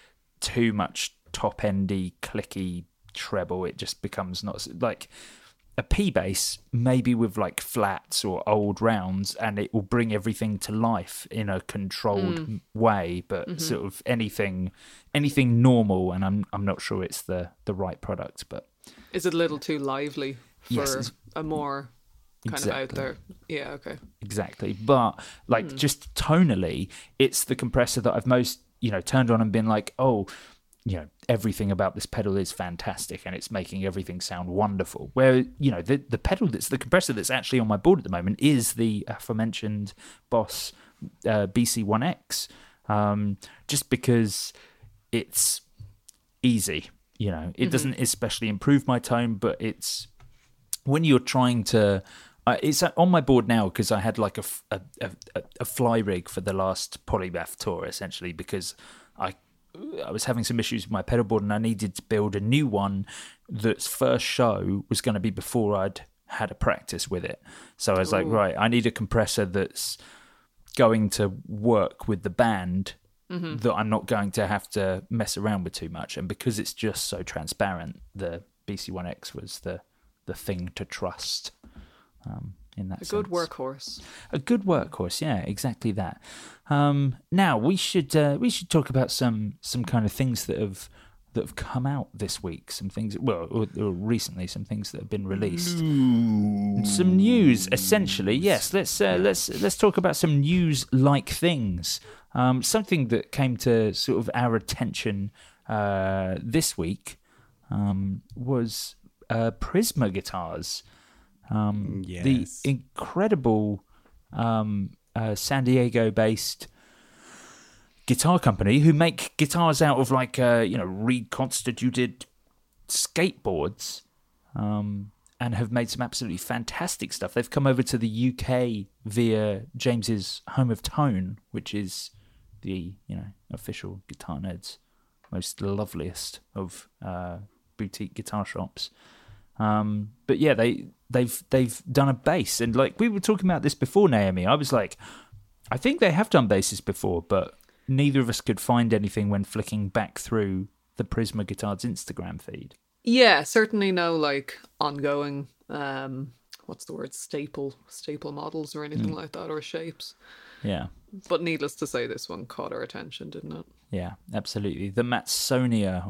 Speaker 4: top endy clicky treble. It just becomes not like a P bass, maybe with flats or old rounds, and it will bring everything to life in a controlled way. But sort of anything normal, and I'm not sure it's the right product. But
Speaker 6: is it a little too lively for a more kind of out there? Yeah, okay,
Speaker 4: exactly. But just tonally, it's the compressor that I've most turned on and been like, oh, everything about this pedal is fantastic and it's making everything sound wonderful. Where, the pedal that's the compressor that's actually on my board at the moment is the aforementioned Boss BC1X, just because it's easy. It doesn't especially improve my tone, but it's when you're trying to. It's on my board now because I had a fly rig for the last Polymath tour, essentially, because I was having some issues with my pedal board and I needed to build a new one that's first show was going to be before I'd had a practice with it. So I was like, right, I need a compressor that's going to work with the band, that I'm not going to have to mess around with too much. And because it's just so transparent, the BC1X was the thing to trust. In that sense.
Speaker 6: Good workhorse.
Speaker 4: A good workhorse, yeah, exactly that. Now we should talk about some kind of things that have come out this week. Some things, or recently, some things that have been released. Some news, essentially. Yes, let's talk about some news-like things. Something that came to sort of our attention this week was Prisma guitars. The incredible San Diego-based guitar company who make guitars out of reconstituted skateboards, and have made some absolutely fantastic stuff. They've come over to the UK via James's Home of Tone, which is the official Guitar Nerds most loveliest of boutique guitar shops. But yeah, they've done a bass, and we were talking about this before, Naomi. I was like, I think they have done basses before, but neither of us could find anything when flicking back through the Prisma Guitars Instagram feed.
Speaker 6: Yeah, certainly no ongoing what's the word, staple models or anything like that, or shapes.
Speaker 4: Yeah.
Speaker 6: But needless to say, this one caught our attention, didn't it?
Speaker 4: Yeah, absolutely. The Matsonia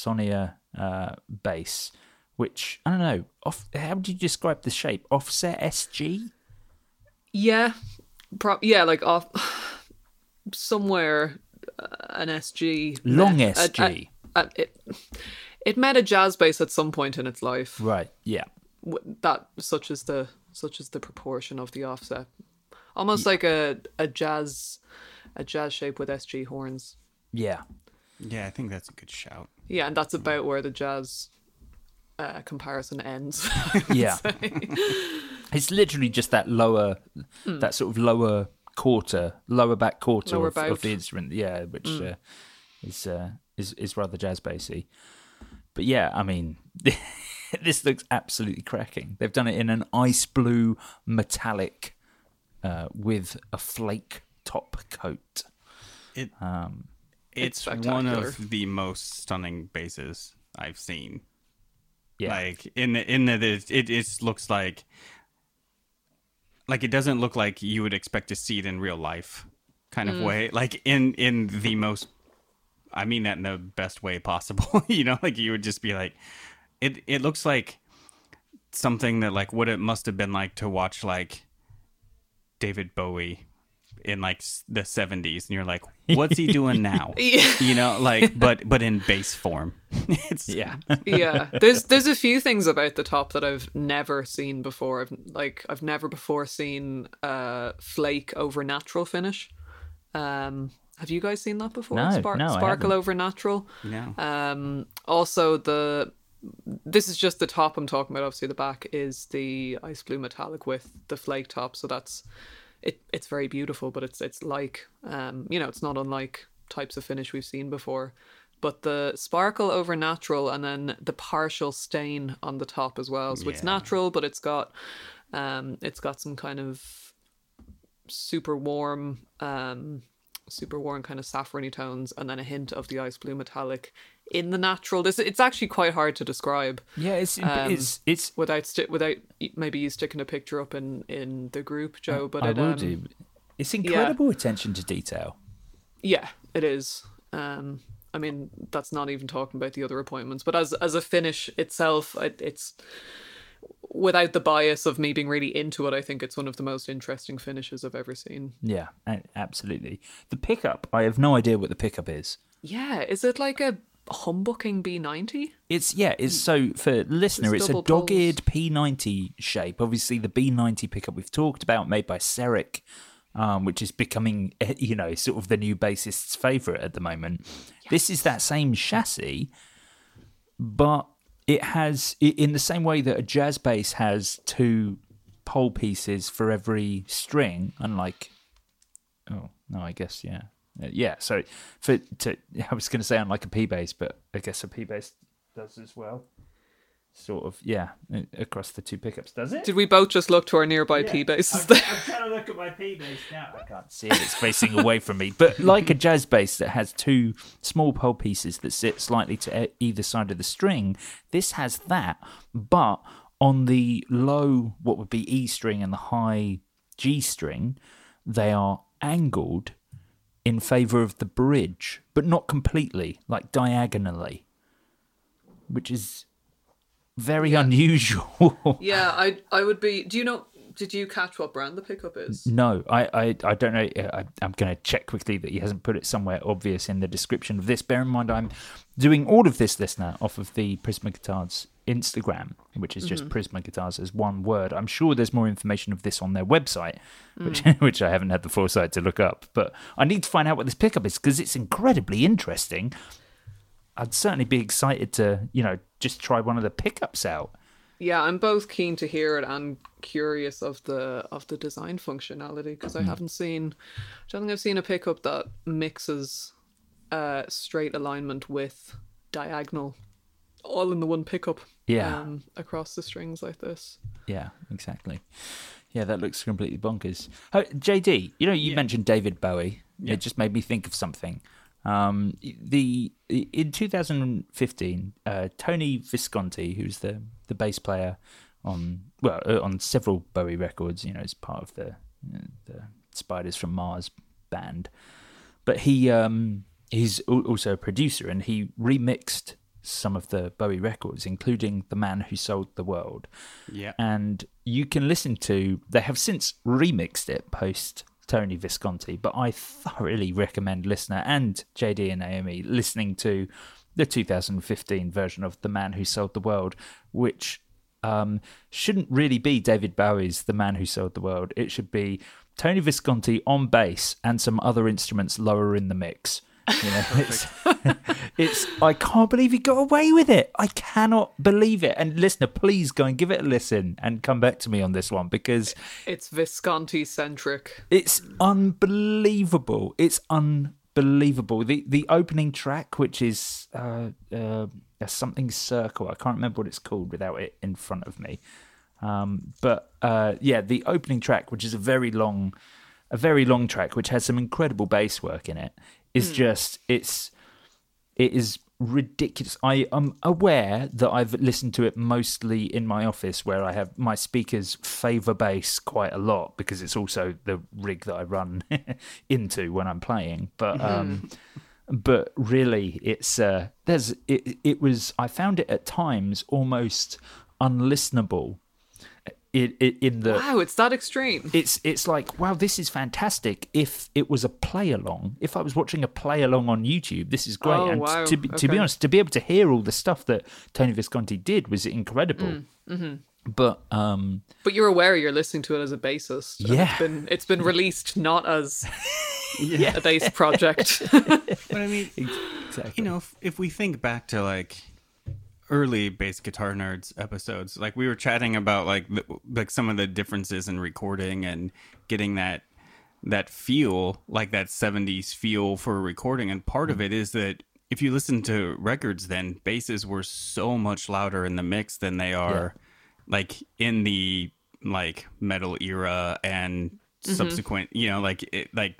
Speaker 4: bass, which, I don't know, how would you describe the shape? Offset SG?
Speaker 6: Yeah. Off somewhere an SG.
Speaker 4: Long SG.
Speaker 6: It met a jazz bass at some point in its life.
Speaker 4: Right, yeah.
Speaker 6: That such is the proportion of the offset. Almost like a jazz shape with SG horns.
Speaker 4: Yeah.
Speaker 5: Yeah, I think that's a good shout.
Speaker 6: Yeah, and that's about where the jazz comparison ends.
Speaker 4: Yeah. It's literally just that that sort of lower back quarter of the instrument. Yeah, which is rather jazz bassy. But yeah, I mean, this looks absolutely cracking. They've done it in an ice blue metallic with a flake top coat.
Speaker 5: It's one of the most stunning basses I've seen.
Speaker 4: Yeah,
Speaker 5: like in the it looks like it doesn't look like you would expect to see it in real life kind of way. Like in the most, I mean that in the best way possible. You know, like you would just be like, it looks like something that like what it must have been like to watch like David Bowie in like the 70s, and you're like, what's he doing now? You know, like but in bass form. It's
Speaker 6: yeah. There's a few things about the top that I've never seen before. I've never before seen flake over natural finish. Have you guys seen that before?
Speaker 4: No,
Speaker 6: Sparkle over natural.
Speaker 5: No.
Speaker 6: Also this is just the top I'm talking about. Obviously the back is the ice blue metallic with the flake top, so that's it's very beautiful, but it's like it's not unlike types of finish we've seen before. But the sparkle over natural, and then the partial stain on the top as well. So it's natural, but it's got some kind of super warm kind of saffrony tones, and then a hint of the ice blue metallic in the natural. It's actually quite hard to describe.
Speaker 4: Yeah, it's
Speaker 6: without maybe you sticking a picture up in the group, Joe. But
Speaker 4: I will do. It's incredible attention to detail.
Speaker 6: Yeah, it is. I mean, that's not even talking about the other appointments. But as a finish itself, it's without the bias of me being really into it, I think it's one of the most interesting finishes I've ever seen.
Speaker 4: Yeah, absolutely. The pickup, I have no idea what the pickup is.
Speaker 6: Yeah, is it like a humbucking B90?
Speaker 4: It's so for listener, it's a dogged P90 shape. Obviously, the B90 pickup we've talked about, made by Seric, which is becoming, sort of the new bassist's favourite at the moment. Yes. This is that same chassis, but it has, in the same way that a jazz bass has two pole pieces for every string, unlike, so I was going to say unlike a P bass, but I guess a P bass does as well. Sort of, across the two pickups, does it?
Speaker 6: Did we both just look to our nearby P basses?
Speaker 4: I'm trying to look at my P bass now. I can't see it; it's facing away from me. But like a jazz bass that has two small pole pieces that sit slightly to either side of the string, this has that. But on the low, what would be E string, and the high G string, they are angled in favour of the bridge, but not completely, like diagonally, which is very unusual.
Speaker 6: Yeah, I would be. Do you know? Did you catch what brand the pickup is?
Speaker 4: No, I don't know. I'm going to check quickly that he hasn't put it somewhere obvious in the description of this. Bear in mind, I'm doing all of this, listener, off of the Prisma Guitars Instagram, which is just Prisma Guitars as one word. I'm sure there's more information of this on their website, which I haven't had the foresight to look up. But I need to find out what this pickup is, because it's incredibly interesting. I'd certainly be excited to, just try one of the pickups out.
Speaker 6: Yeah, I'm both keen to hear it and curious of the design functionality, because I don't think I've seen a pickup that mixes straight alignment with diagonal, all in the one pickup.
Speaker 4: Yeah,
Speaker 6: across the strings like this.
Speaker 4: Yeah, exactly. Yeah, that looks completely bonkers. JD, you mentioned David Bowie. Yeah. It just made me think of something. In 2015, Tony Visconti, who's the bass player on several Bowie records, as part of the Spiders from Mars band, but he's also a producer, and he remixed some of the Bowie records, including The Man Who Sold the World.
Speaker 5: Yeah,
Speaker 4: and you can listen to. They have since remixed it post Tony Visconti, but I thoroughly recommend listener and JD and Naomi listening to the 2015 version of The Man Who Sold the World, which shouldn't really be David Bowie's The Man Who Sold the World. It should be Tony Visconti on bass and some other instruments lower in the mix. It's I can't believe he got away with it. I cannot believe it. And listener, please go and give it a listen and come back to me on this one, because
Speaker 6: it's Visconti centric.
Speaker 4: It's unbelievable. It's unbelievable. unbelievable. The opening track, which is a something circle. I can't remember what it's called without it in front of me. But the opening track, which is a very long track, which has some incredible bass work in it, is it is ridiculous. I am aware that I've listened to it mostly in my office, where I have my speakers favour bass quite a lot because it's also the rig that I run into when I'm playing. But really, it's it was. I found it at times almost unlistenable.
Speaker 6: Wow, it's that extreme.
Speaker 4: It's like, wow, this is fantastic. If it was a play along, if I was watching a play along on YouTube, this is great.
Speaker 6: Oh,
Speaker 4: and
Speaker 6: wow.
Speaker 4: to be honest, to be able to hear all the stuff that Tony Visconti did was incredible. But
Speaker 6: you're aware you're listening to it as a bassist. And it's been released not as a bass project.
Speaker 5: But I mean,
Speaker 4: exactly.
Speaker 5: you know, if we think back to like early Bass Guitar Nerds episodes, like we were chatting about like some of the differences in recording and getting that feel, like that 70s feel for recording. And part of it is that if you listen to records, then basses were so much louder in the mix than they are like in the like metal era and subsequent, you know, like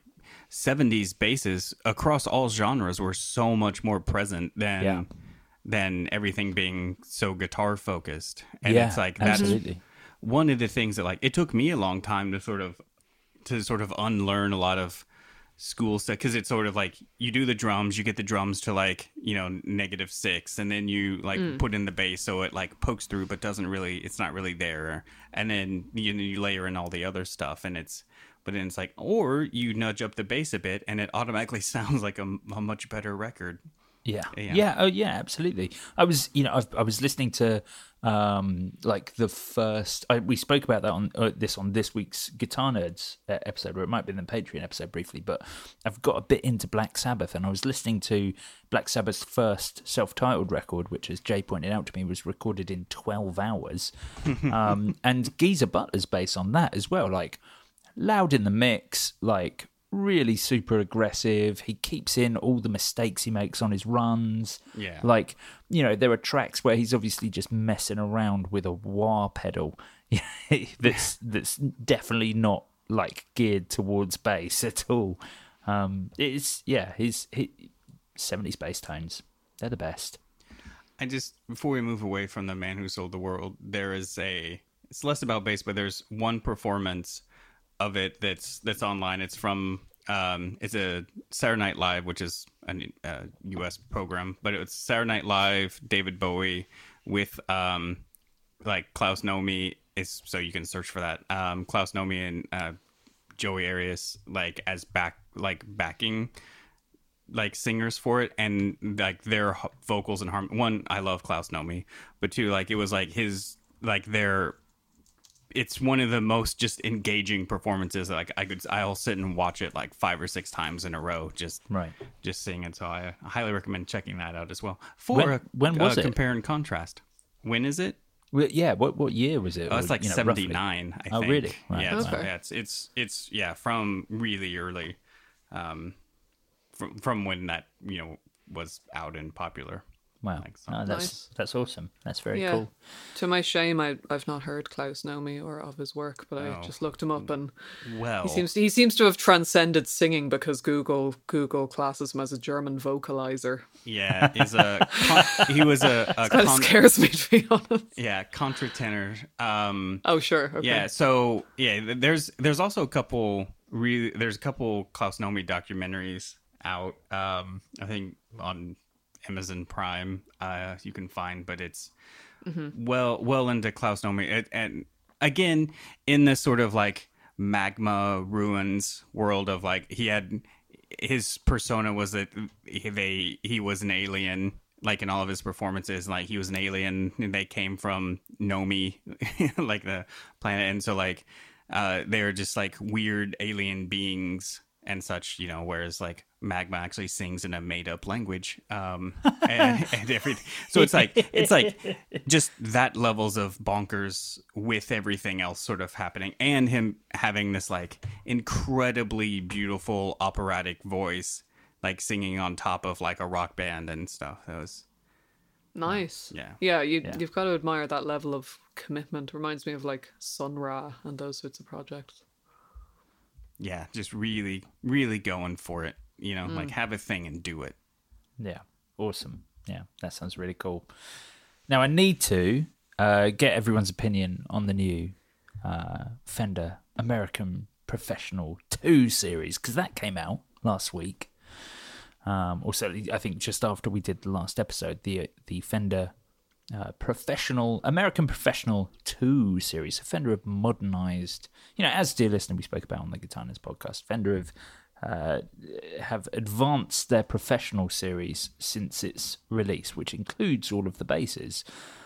Speaker 5: 70s basses across all genres were so much more present than everything being so guitar focused. And it's like, that's
Speaker 4: absolutely
Speaker 5: one of the things that like, it took me a long time to sort of unlearn a lot of school stuff. 'Cause it's sort of like you do the drums, you get the drums to like, you know, -6, and then you like put in the bass. So it like pokes through, but it's not really there. And then you layer in all the other stuff but then it's like, or you nudge up the bass a bit and it automatically sounds like a much better record.
Speaker 4: Yeah. Oh, yeah. Absolutely. I was listening to like the first. We spoke about that on this week's Guitar Nerds episode, or it might have been the Patreon episode briefly. But I've got a bit into Black Sabbath, and I was listening to Black Sabbath's first self-titled record, which, as Jay pointed out to me, was recorded in 12 hours, and Geezer Butler's bass on that as well, like loud in the mix, like really super aggressive. He keeps in all the mistakes he makes on his runs.
Speaker 5: Yeah.
Speaker 4: Like, you know, there are tracks where he's obviously just messing around with a wah pedal that's definitely not like geared towards bass at all. His 70s bass tones, they're the best.
Speaker 5: Before we move away from The Man Who Sold the World, it's less about bass, but there's one performance of it that's online. It's from it's a Saturday Night Live, which is a US program, but it's Saturday Night Live, David Bowie with like Klaus Nomi, so you can search for that. Klaus Nomi and Joey Arias like as backing like singers for it, and like their vocals and harmony. One, I love Klaus Nomi, but two, like it was like his like their. It's one of the most just engaging performances. Like I'll sit and watch it like 5 or 6 times in a row, just sing it. So I highly recommend checking that out as well.
Speaker 4: When was it?
Speaker 5: Compare and contrast. When is it?
Speaker 4: Well, yeah. What year was it?
Speaker 5: Oh, it's like 79.
Speaker 4: Roughly.
Speaker 5: I think.
Speaker 4: Oh, really? Right.
Speaker 5: Yeah. It's from really early, from when that was out and popular.
Speaker 4: Wow, that's awesome. That's very cool.
Speaker 6: To my shame, I've not heard Klaus Nomi or of his work, but I just looked him up, and he seems to have transcended singing because Google classes him as a German vocalizer.
Speaker 5: Yeah, he was a
Speaker 6: kind of scares me, to be honest.
Speaker 5: Yeah, contratenor.
Speaker 6: Oh sure. Okay.
Speaker 5: Yeah. So there's also a couple Klaus Nomi documentaries out. I think on Amazon Prime you can find, but it's well into Klaus Nomi, and again in this sort of like magma ruins world of like his persona was that he was an alien, like in all of his performances, like he was an alien and they came from Nomi like the planet, and so like they're just like weird alien beings and such, whereas like magma actually sings in a made-up language, and everything. So it's like just that levels of bonkers with everything else sort of happening, and him having this like incredibly beautiful operatic voice like singing on top of like a rock band and stuff. That was
Speaker 6: nice.
Speaker 5: Yeah.
Speaker 6: You've got to admire that level of commitment. Reminds me of like Sun Ra and those sorts of projects.
Speaker 5: Yeah, just really, really going for it. You know, like have a thing and do it.
Speaker 4: Yeah, awesome. Yeah, that sounds really cool. Now I need to get everyone's opinion on the new Fender American Professional 2 series, because that came out last week. Also, I think just after we did the last episode, the Fender American Professional 2 series. So Fender have modernized, as dear listener we spoke about on the Guitar Nerds podcast, Fender have advanced their professional series since its release, which includes all of the basses.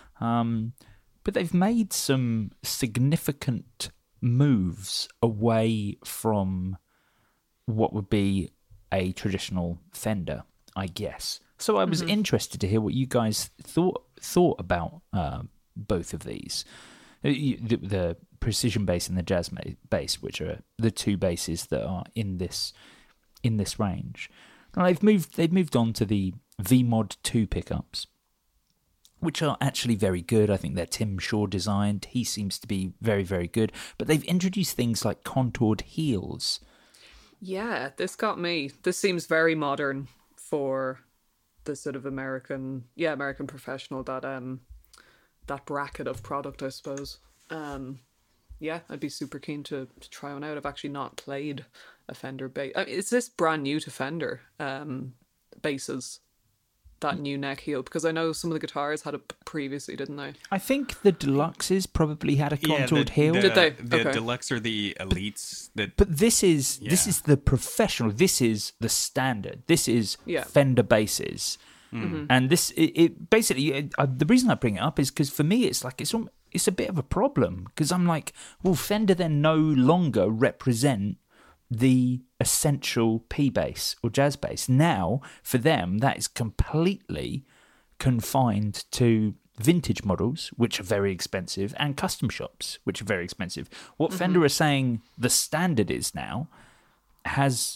Speaker 4: But they've made some significant moves away from what would be a traditional Fender, I guess. So I was interested to hear what you guys thought about both of these. The precision bass and the jazz bass, which are the two basses that are in this range. Now they've moved on to the V-Mod 2 pickups, which are actually very good. I think they're Tim Shaw designed. He seems to be very, very good. But they've introduced things like contoured heels.
Speaker 6: Yeah, this got me. This seems very modern for the sort of American Professional, that bracket of product, I suppose. Yeah, I'd be super keen to try one out. I've actually not played a Fender bass. Is this brand new to Fender basses? That new neck heel, because I know some of the guitars had it previously, didn't they?
Speaker 4: I think the Deluxes probably had a contoured heel.
Speaker 6: Did they?
Speaker 5: The
Speaker 6: Okay.
Speaker 5: Deluxe or the Elites.
Speaker 4: But this is the professional. This is the standard. This is Fender basses, and this it basically the reason I bring it up is because for me it's like it's a bit of a problem, because I'm like, well, Fender then no longer represent the essential P bass or jazz bass. Now, for them, that is completely confined to vintage models, which are very expensive, and custom shops, which are very expensive. What Fender are saying the standard is now has,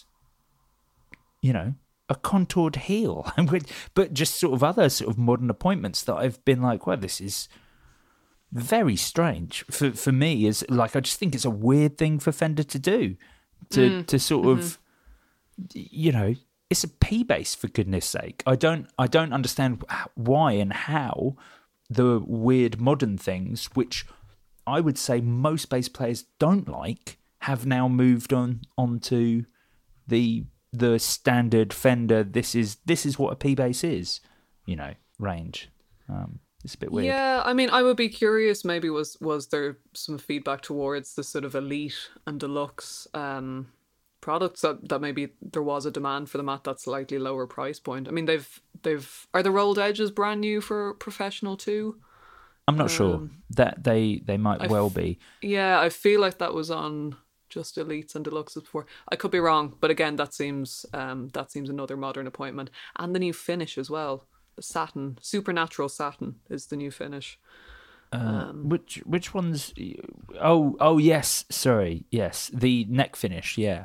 Speaker 4: a contoured heel, but just sort of other sort of modern appointments that I've been like, well, this is very strange for me. Is like, I just think it's a weird thing for Fender to do. To sort of, it's a P bass, for goodness sake. I don't understand why and how the weird modern things, which I would say most bass players don't like, have now moved onto the standard Fender. This is what a P bass is, range. It's a bit weird.
Speaker 6: Yeah, I mean, I would be curious, maybe was there some feedback towards the sort of Elite and Deluxe products that maybe there was a demand for them at that slightly lower price point. I mean, are the rolled edges brand new for Professional too?
Speaker 4: I'm not sure. That they might well be.
Speaker 6: Yeah, I feel like that was on just Elites and Deluxes before. I could be wrong, but again, that seems another modern appointment. And the new finish as well. Satin, Supernatural Satin is the new finish.
Speaker 4: Which ones? Oh yes, sorry, yes, the neck finish. Yeah.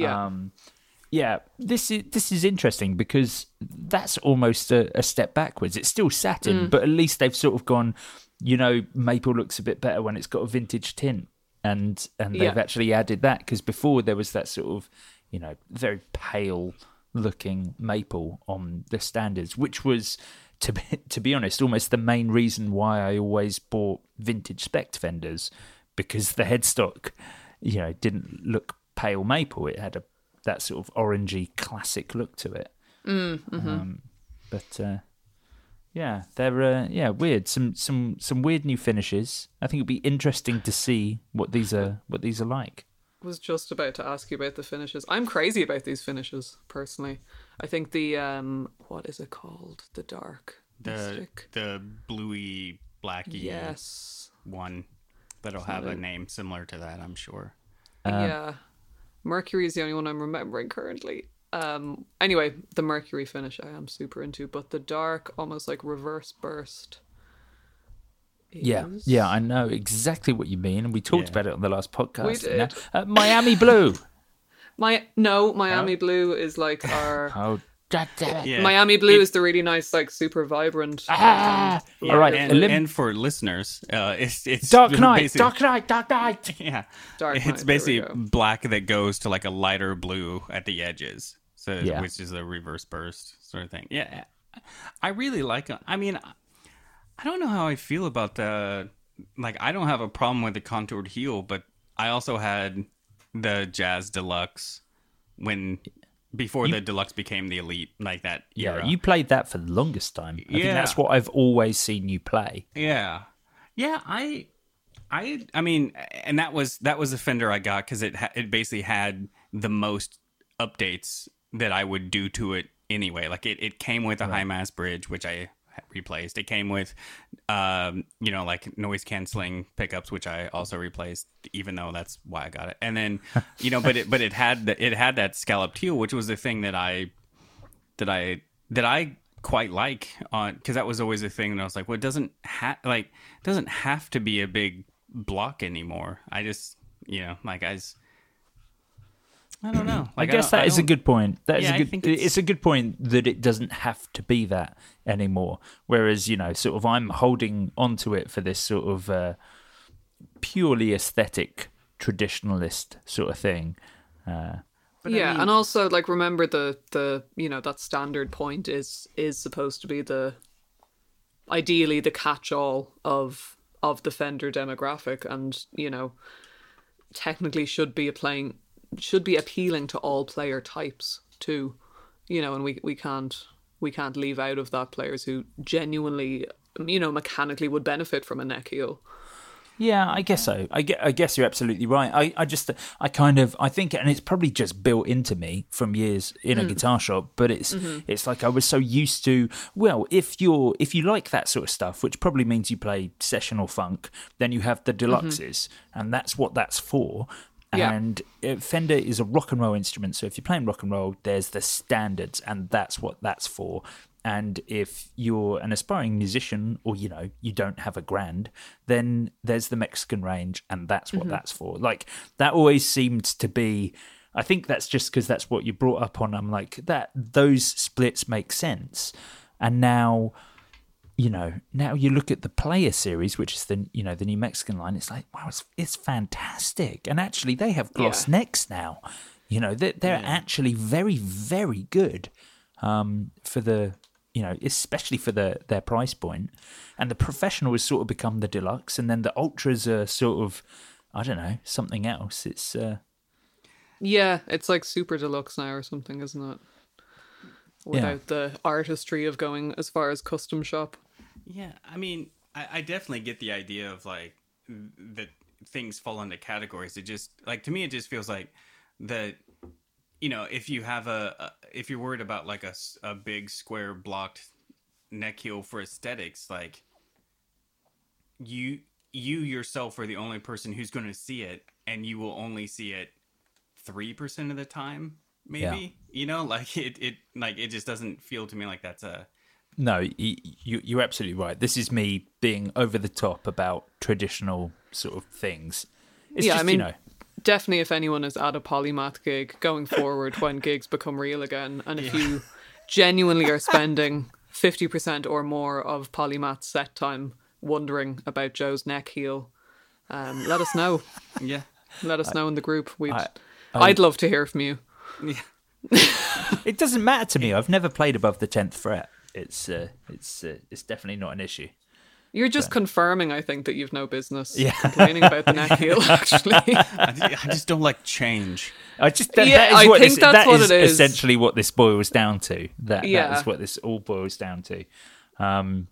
Speaker 4: This is interesting because that's almost a step backwards. It's still satin, but at least they've sort of gone. Maple looks a bit better when it's got a vintage tint, and they've actually added that, because before there was that sort of very pale looking maple on the standards, which was, to be honest, almost the main reason why I always bought vintage spec Fenders, because the headstock didn't look pale maple. It had that sort of orangey classic look to it. They're weird. Some weird new finishes. I think it'll be interesting to see what these are like.
Speaker 6: Was just about to ask you about the finishes. I'm crazy about these finishes personally. I think the what is it called? The dark mystic.
Speaker 5: The bluey blacky one that'll have a name similar to that, I'm sure.
Speaker 6: Yeah. Mercury is the only one I'm remembering currently. Anyway, the Mercury finish I am super into, but the dark, almost like reverse burst.
Speaker 4: Yeah, I know exactly what you mean, and we talked about it on the last podcast.
Speaker 6: We did.
Speaker 4: Miami Blue.
Speaker 6: Miami Blue is like our.
Speaker 4: Oh, damn it.
Speaker 5: Yeah.
Speaker 6: Miami Blue is the really nice, like super vibrant.
Speaker 4: All right,
Speaker 5: And for listeners, it's
Speaker 4: Dark Knight,
Speaker 5: basic-
Speaker 4: Dark Knight, Dark Knight.
Speaker 5: Yeah,
Speaker 6: Dark Knight,
Speaker 5: it's
Speaker 6: there we
Speaker 5: basically
Speaker 6: go.
Speaker 5: black that goes to like a lighter blue at the edges, so
Speaker 4: Yeah.
Speaker 5: which is a reverse burst sort of thing. Yeah, I really like it. I mean, I don't know how I feel about the like. I don't have a problem with the contoured heel, but I also had the Jazz Deluxe before the Deluxe became the Elite, like that era.
Speaker 4: Yeah, you played that for the longest time. I think
Speaker 5: Yeah.
Speaker 4: that's what I've always seen you play.
Speaker 5: Yeah. I mean, and that was the Fender I got because it basically had the most updates that I would do to it anyway. Like it came with a high mass bridge, which I replaced. It came with, like noise canceling pickups, which I also replaced, even though that's why I got it. And then, but it had that scalloped heel, which was the thing that I quite like on, because that was always a thing that I was like, well, it doesn't have to be a big block anymore. I just, I don't know.
Speaker 4: I guess that is a good point.
Speaker 5: I think
Speaker 4: It's a good point that it doesn't have to be that anymore. Whereas, sort of I'm holding onto it for this sort of purely aesthetic traditionalist sort of thing.
Speaker 6: And also like remember the that standard point is supposed to be ideally the catch-all of the Fender demographic, and technically should be appealing to all player types too, and we can't leave out of that players who genuinely mechanically would benefit from a neck heel.
Speaker 4: Yeah, I guess so. I guess you're absolutely right. I think, and it's probably just built into me from years in a guitar shop, but it's like I was so used to, well, if you like that sort of stuff, which probably means you play session or funk, then you have the deluxes, and that's what that's for.
Speaker 6: Yeah.
Speaker 4: And Fender is a rock and roll instrument, so if you're playing rock and roll, there's the standards, and that's what that's for. And if you're an aspiring musician, or you don't have a grand, then there's the Mexican range, and that's what that's for. Like that always seemed to be. I think that's just because that's what you brought up on. I'm like that. Those splits make sense, and now. Now you look at the Player series, which is the new Mexican line. It's like, wow, it's fantastic, and actually they have gloss necks now. They're actually very, very good for the especially for their price point. And the Professional has sort of become the Deluxe, and then the Ultras are sort of, I don't know, something else. It's
Speaker 6: it's like Super Deluxe now or something, isn't it? Without the artistry of going as far as custom shop.
Speaker 5: Yeah, I mean, I definitely get the idea of like that things fall into categories. It just like to me, it just feels like that. If you have if you're worried about like a big square blocked neck heel for aesthetics, like you yourself are the only person who's going to see it, and you will only see it 3% of the time. Maybe it just doesn't feel to me like that's a.
Speaker 4: No, you're absolutely right. This is me being over the top about traditional sort of things. It's just,
Speaker 6: definitely if anyone is at a polymath gig going forward when gigs become real again, and if you genuinely are spending 50% or more of polymath set time wondering about Joe's neck heel, let us know.
Speaker 5: Yeah.
Speaker 6: Let us know in the group. I'd love to hear from you.
Speaker 5: Yeah.
Speaker 4: It doesn't matter to me. I've never played above the 10th fret. It's definitely not an issue.
Speaker 6: You're just confirming, I think, that you've no business complaining about the neck heel, actually.
Speaker 5: I just don't like change.
Speaker 6: I think that's what it is.
Speaker 4: Essentially what this boils down to. That is what this all boils down to. I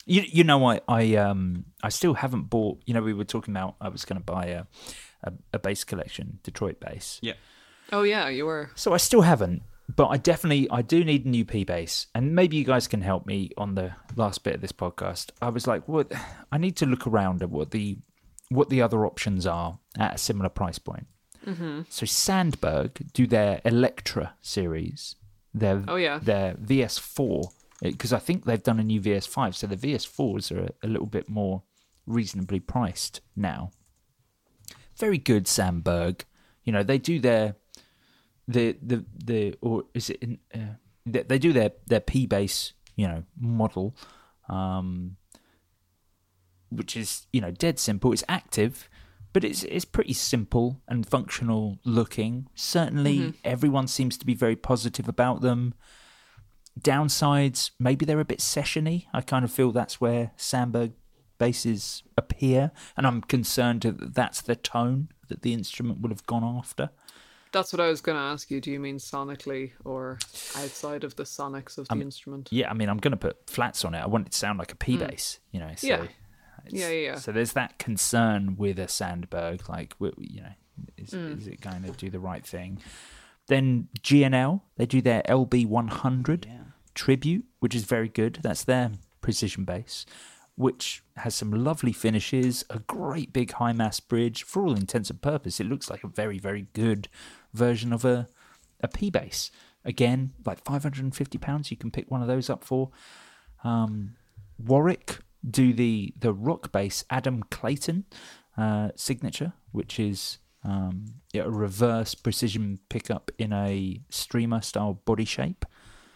Speaker 4: still haven't bought, we were talking about I was going to buy a bass collection, Detroit bass.
Speaker 5: Yeah.
Speaker 6: Oh, yeah, you were.
Speaker 4: So I still haven't. But I do need a new P-Bass, and maybe you guys can help me on the last bit of this podcast. I was like, what? I need to look around at what the other options are at a similar price point. Mm-hmm. So Sandberg do their Electra series, their VS4, because I think they've done a new VS5, so the VS4s are a little bit more reasonably priced now. Very good, Sandberg. They do their or is it in, they do their P bass, model, which is dead simple. It's active, but it's pretty simple and functional looking. Certainly, everyone seems to be very positive about them. Downsides, maybe they're a bit sessiony. I kind of feel that's where Sandberg basses appear, and I'm concerned that that's the tone that the instrument would have gone after.
Speaker 6: That's what I was going to ask you. Do you mean sonically or outside of the sonics of the instrument?
Speaker 4: Yeah, I mean, I'm going to put flats on it. I want it to sound like a P bass, So
Speaker 6: Yeah.
Speaker 4: So there's that concern with a Sandberg, like, is it going to do the right thing? Then G&L, they do their LB100 Tribute, which is very good. That's their precision bass, which has some lovely finishes, a great big high mass bridge. For all intents and purposes, it looks like a very, very good version of a P bass. Again, like £550, you can pick one of those up for. Warwick do the rock bass Adam Clayton signature, which is a reverse precision pickup in a streamer style body shape,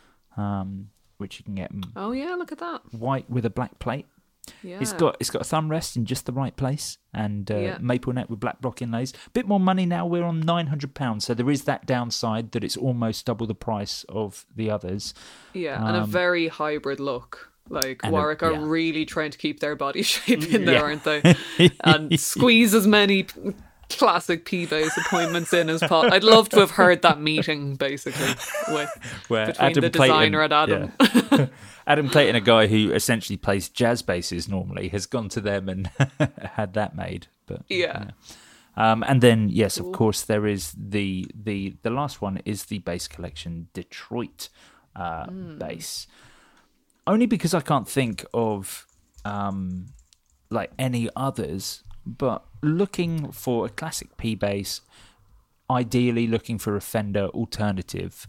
Speaker 4: which you can get.
Speaker 6: Oh yeah, look at that!
Speaker 4: White with a black plate.
Speaker 6: Yeah,
Speaker 4: it's got a thumb rest in just the right place, and maple neck with black block inlays. Bit more money now. We're on £900, so there is that downside that it's almost double the price of the others.
Speaker 6: Yeah, and a very hybrid look. Like Warwick are really trying to keep their body shape in there, aren't they? And squeeze as many classic P-bass appointments in as possible. I'd love to have heard that meeting, basically, between
Speaker 4: Adam
Speaker 6: the designer and Adam.
Speaker 4: Yeah. Adam Clayton, a guy who essentially plays jazz basses normally, has gone to them and had that made. But and then, yes, of course, there is the last one is the Bass Collection Detroit bass. Only because I can't think of like any others, but looking for a classic P bass, ideally looking for a Fender alternative.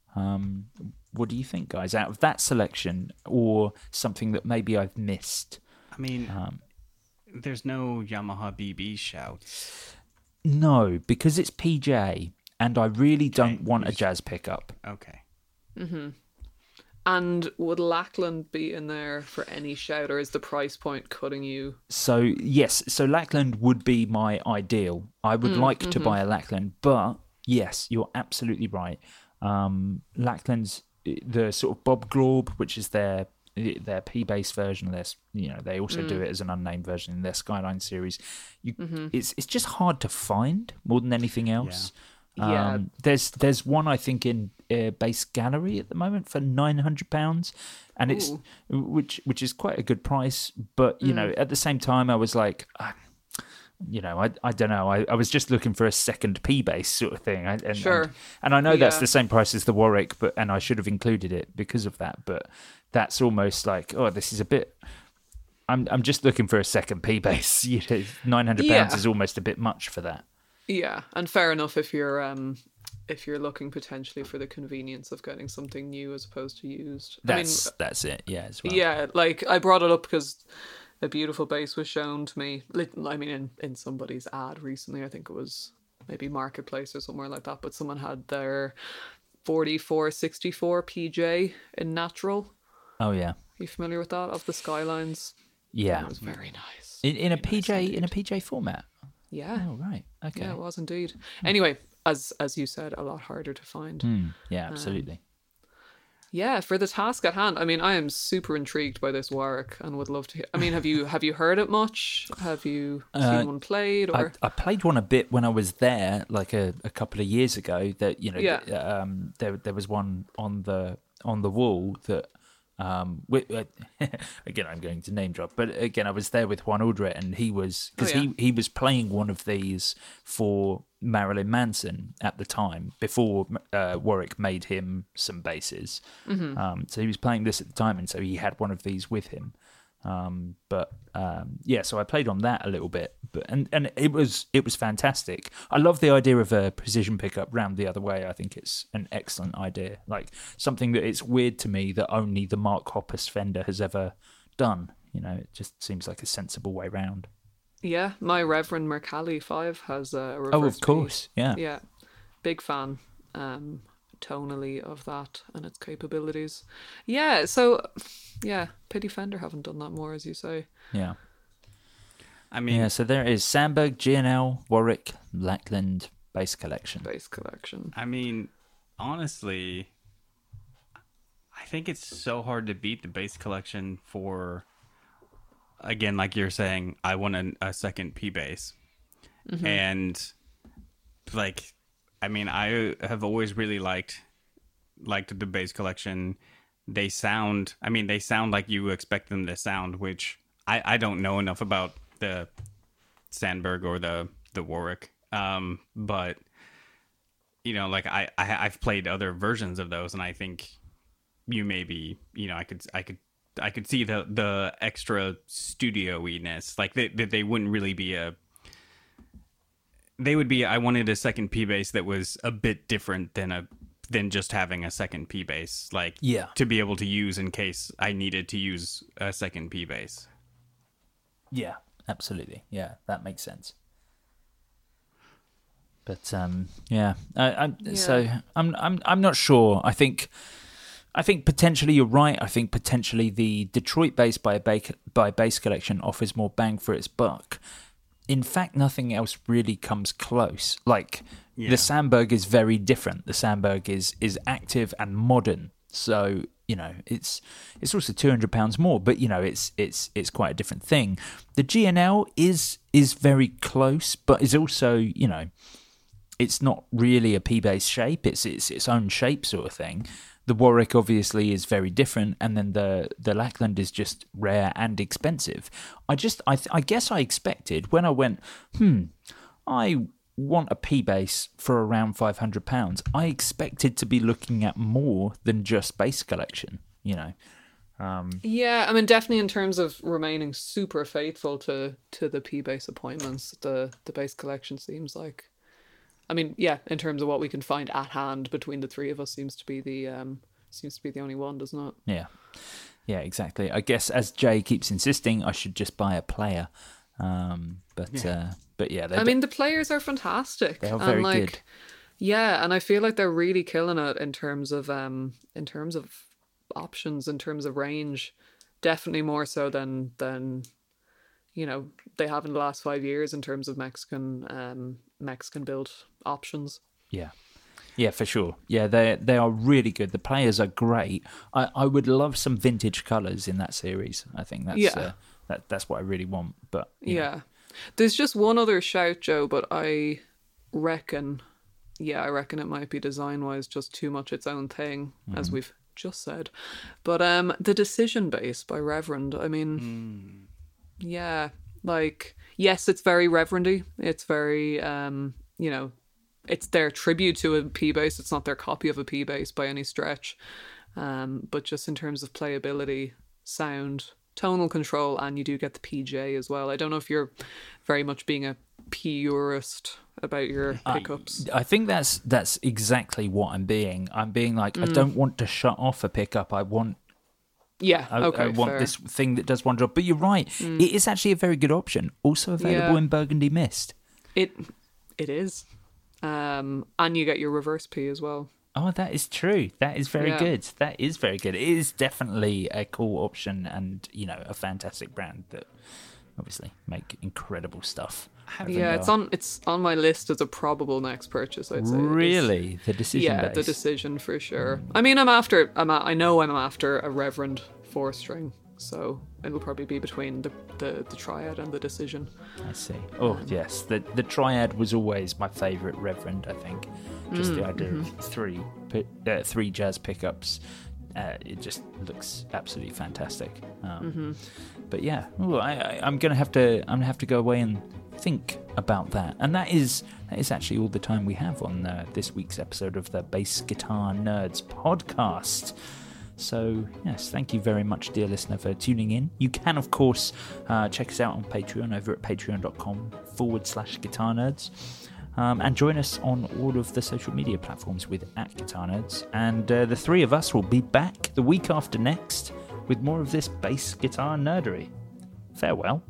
Speaker 4: What do you think, guys, out of that selection, or something that maybe I've missed?
Speaker 5: I mean, there's no Yamaha BB shouts.
Speaker 4: No, because it's PJ, and I really don't want a jazz pickup.
Speaker 5: Okay.
Speaker 6: Mm-hmm. And would Lackland be in there for any shout, or is the price point cutting you?
Speaker 4: So, yes. So Lackland would be my ideal. I would like to buy a Lackland, but yes, you're absolutely right. Lackland's, the sort of Bob Glaub, which is their P-bass version of this. They also do it as an unnamed version in their Skyline series. It's just hard to find more than anything else.
Speaker 6: Yeah.
Speaker 4: There's one, I think, in Bass Gallery at the moment for £900, and it's which is quite a good price. But at the same time, I was like, I don't know. I was just looking for a second P bass sort of thing. And I know that's the same price as the Warwick, and I should have included it because of that. But that's almost like, this is a bit. I'm just looking for a second P bass. £900 is almost a bit much for that.
Speaker 6: Yeah, and fair enough if you're looking potentially for the convenience of getting something new as opposed to used.
Speaker 4: That's it. Yeah, as well.
Speaker 6: Yeah, like I brought it up because a beautiful bass was shown to me. I mean, in somebody's ad recently. I think it was maybe Marketplace or somewhere like that. But someone had their 4464 PJ in natural.
Speaker 4: Oh yeah.
Speaker 6: Are you familiar with that, of the Skylines?
Speaker 4: Yeah,
Speaker 6: it was very nice.
Speaker 4: In a PJ format.
Speaker 6: Yeah.
Speaker 4: Oh right. Okay.
Speaker 6: Yeah, it was indeed. Anyway, as you said, a lot harder to find.
Speaker 4: Yeah, absolutely.
Speaker 6: For the task at hand, I mean, I am super intrigued by this Warwick and would love to hear. I mean, have you heard it much? Have you seen one played? Or
Speaker 4: I played one a bit when I was there, like a couple of years ago. That there was one on the wall that. Again, I'm going to name drop, but again, I was there with Juan Aldrit, and he was he was playing one of these for Marilyn Manson at the time before Warwick made him some basses. So he was playing this at the time, and so he had one of these with him. So I played on that a little bit, and it was fantastic. I love the idea of a precision pickup round the other way. I think it's an excellent idea, like something that it's weird to me that only the Mark Hoppus Fender has ever done. It just seems like a sensible way round.
Speaker 6: Yeah, my Reverend Mercalli 5 has a reverse.
Speaker 4: Oh, of course,
Speaker 6: yeah, big fan. tonally of that and its capabilities. Yeah, so yeah, pity Fender haven't done that more, as you say.
Speaker 4: Yeah.
Speaker 5: I mean,
Speaker 4: Yeah, so there is Sandberg, G&L, Warwick, Lackland, bass collection.
Speaker 6: Bass collection.
Speaker 5: I mean, honestly, I think it's so hard to beat the bass collection for, again, like you're saying, I want a second P bass.
Speaker 6: Mm-hmm.
Speaker 5: And like, I mean, I have always really liked the bass collection. They sound like you expect them to sound, which I don't know enough about the Sandberg or the Warwick. But you know, like I've played other versions of those, and I think you maybe, you know, I could see the extra studio-iness, like they wouldn't really be they would be, I wanted a second P bass that was a bit different than just having a second P bass, like,
Speaker 4: Yeah.
Speaker 5: to be able to use in case I needed to use a second P bass.
Speaker 4: Yeah, absolutely. Yeah, that makes sense. But so I'm not sure. I think potentially you're right. I think potentially the Detroit bass by Bass Collection offers more bang for its buck. In fact, nothing else really comes close. Like, the Sandberg is very different. The Sandberg is active and modern. So, you know, it's also £200 more, but, you know, it's quite a different thing. The G&L is very close, but is also, you know, it's not really a P-bass shape. It's its own shape sort of thing. The Warwick obviously is very different, and then the Lackland is just rare and expensive. I guess I expected when I went, I want a P-bass for around £500. I expected to be looking at more than just Bass Collection, you know.
Speaker 6: Yeah, I mean, definitely in terms of remaining super faithful to the P-bass appointments, the Bass Collection seems like, I mean, yeah, in terms of what we can find at hand between the three of us, seems to be the only one, doesn't it?
Speaker 4: Yeah, exactly. I guess, as Jay keeps insisting, I should just buy a player. But yeah,
Speaker 6: I mean, the players are fantastic.
Speaker 4: They are very good.
Speaker 6: Yeah, and I feel like they're really killing it in terms of options, in terms of range. Definitely more so than you know, they have in the last 5 years in terms of Mexican built options.
Speaker 4: Yeah, for sure. Yeah, they are really good. The players are great. I would love some vintage colours in that series. I think that's what I really want. But know.
Speaker 6: There's just one other shout, Joe, but I reckon it might be design-wise just too much its own thing, as we've just said. But the Decision bass by Reverend, I mean, yeah, like, yes, it's very Reverendy. It's very, you know, it's their tribute to a P bass. It's not their copy of a P bass by any stretch. But just in terms of playability, sound, tonal control, and you do get the PJ as well. I don't know if you're very much being a purist about your pickups.
Speaker 4: I think that's exactly what I'm being. I'm being like, I don't want to shut off a pickup. I want I want this thing that does one job. But you're right. It is actually a very good option. Also available in Burgundy Mist.
Speaker 6: It is. And you get your reverse P as well.
Speaker 4: Oh, that is true. That is very good. That is very good. It is definitely a cool option, and, you know, a fantastic brand that obviously make incredible stuff.
Speaker 6: It's on my list as a probable next purchase, I'd say.
Speaker 4: Really? The Decision bass?
Speaker 6: Yeah, the Decision for sure. I mean, I know I'm after a Reverend 4-string, so it'll probably be between the Triad and the Decision.
Speaker 4: I see. Oh, yes. The Triad was always my favourite Reverend, I think. Just the idea of three jazz pickups. It just looks absolutely fantastic. But yeah, I'm gonna have to go away and think about that. And that is actually all the time we have on this week's episode of the Bass Guitar Nerds podcast. So, yes, thank you very much, dear listener, for tuning in. You can, of course, check us out on Patreon over at patreon.com/guitarnerds. And join us on all of the social media platforms with @GuitarNerds. And the three of us will be back the week after next with more of this bass guitar nerdery. Farewell.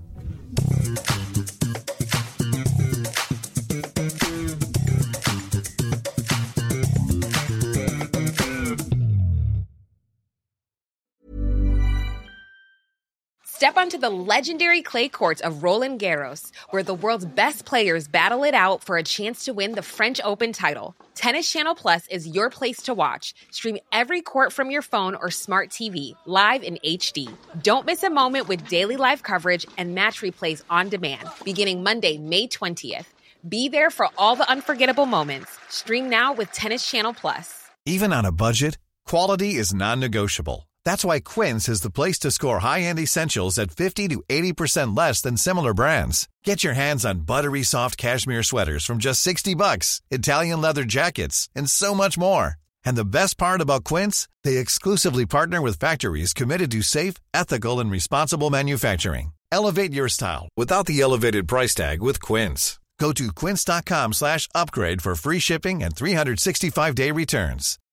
Speaker 8: Step onto the legendary clay courts of Roland Garros, where the world's best players battle it out for a chance to win the French Open title. Tennis Channel Plus is your place to watch. Stream every court from your phone or smart TV, live in HD. Don't miss a moment with daily live coverage and match replays on demand, beginning Monday, May 20th. Be there for all the unforgettable moments. Stream now with Tennis Channel Plus.
Speaker 3: Even on a budget, quality is non-negotiable. That's why Quince is the place to score high-end essentials at 50 to 80% less than similar brands. Get your hands on buttery soft cashmere sweaters from just $60, Italian leather jackets, and so much more. And the best part about Quince, they exclusively partner with factories committed to safe, ethical, and responsible manufacturing. Elevate your style without the elevated price tag with Quince. Go to quince.com/upgrade for free shipping and 365-day returns.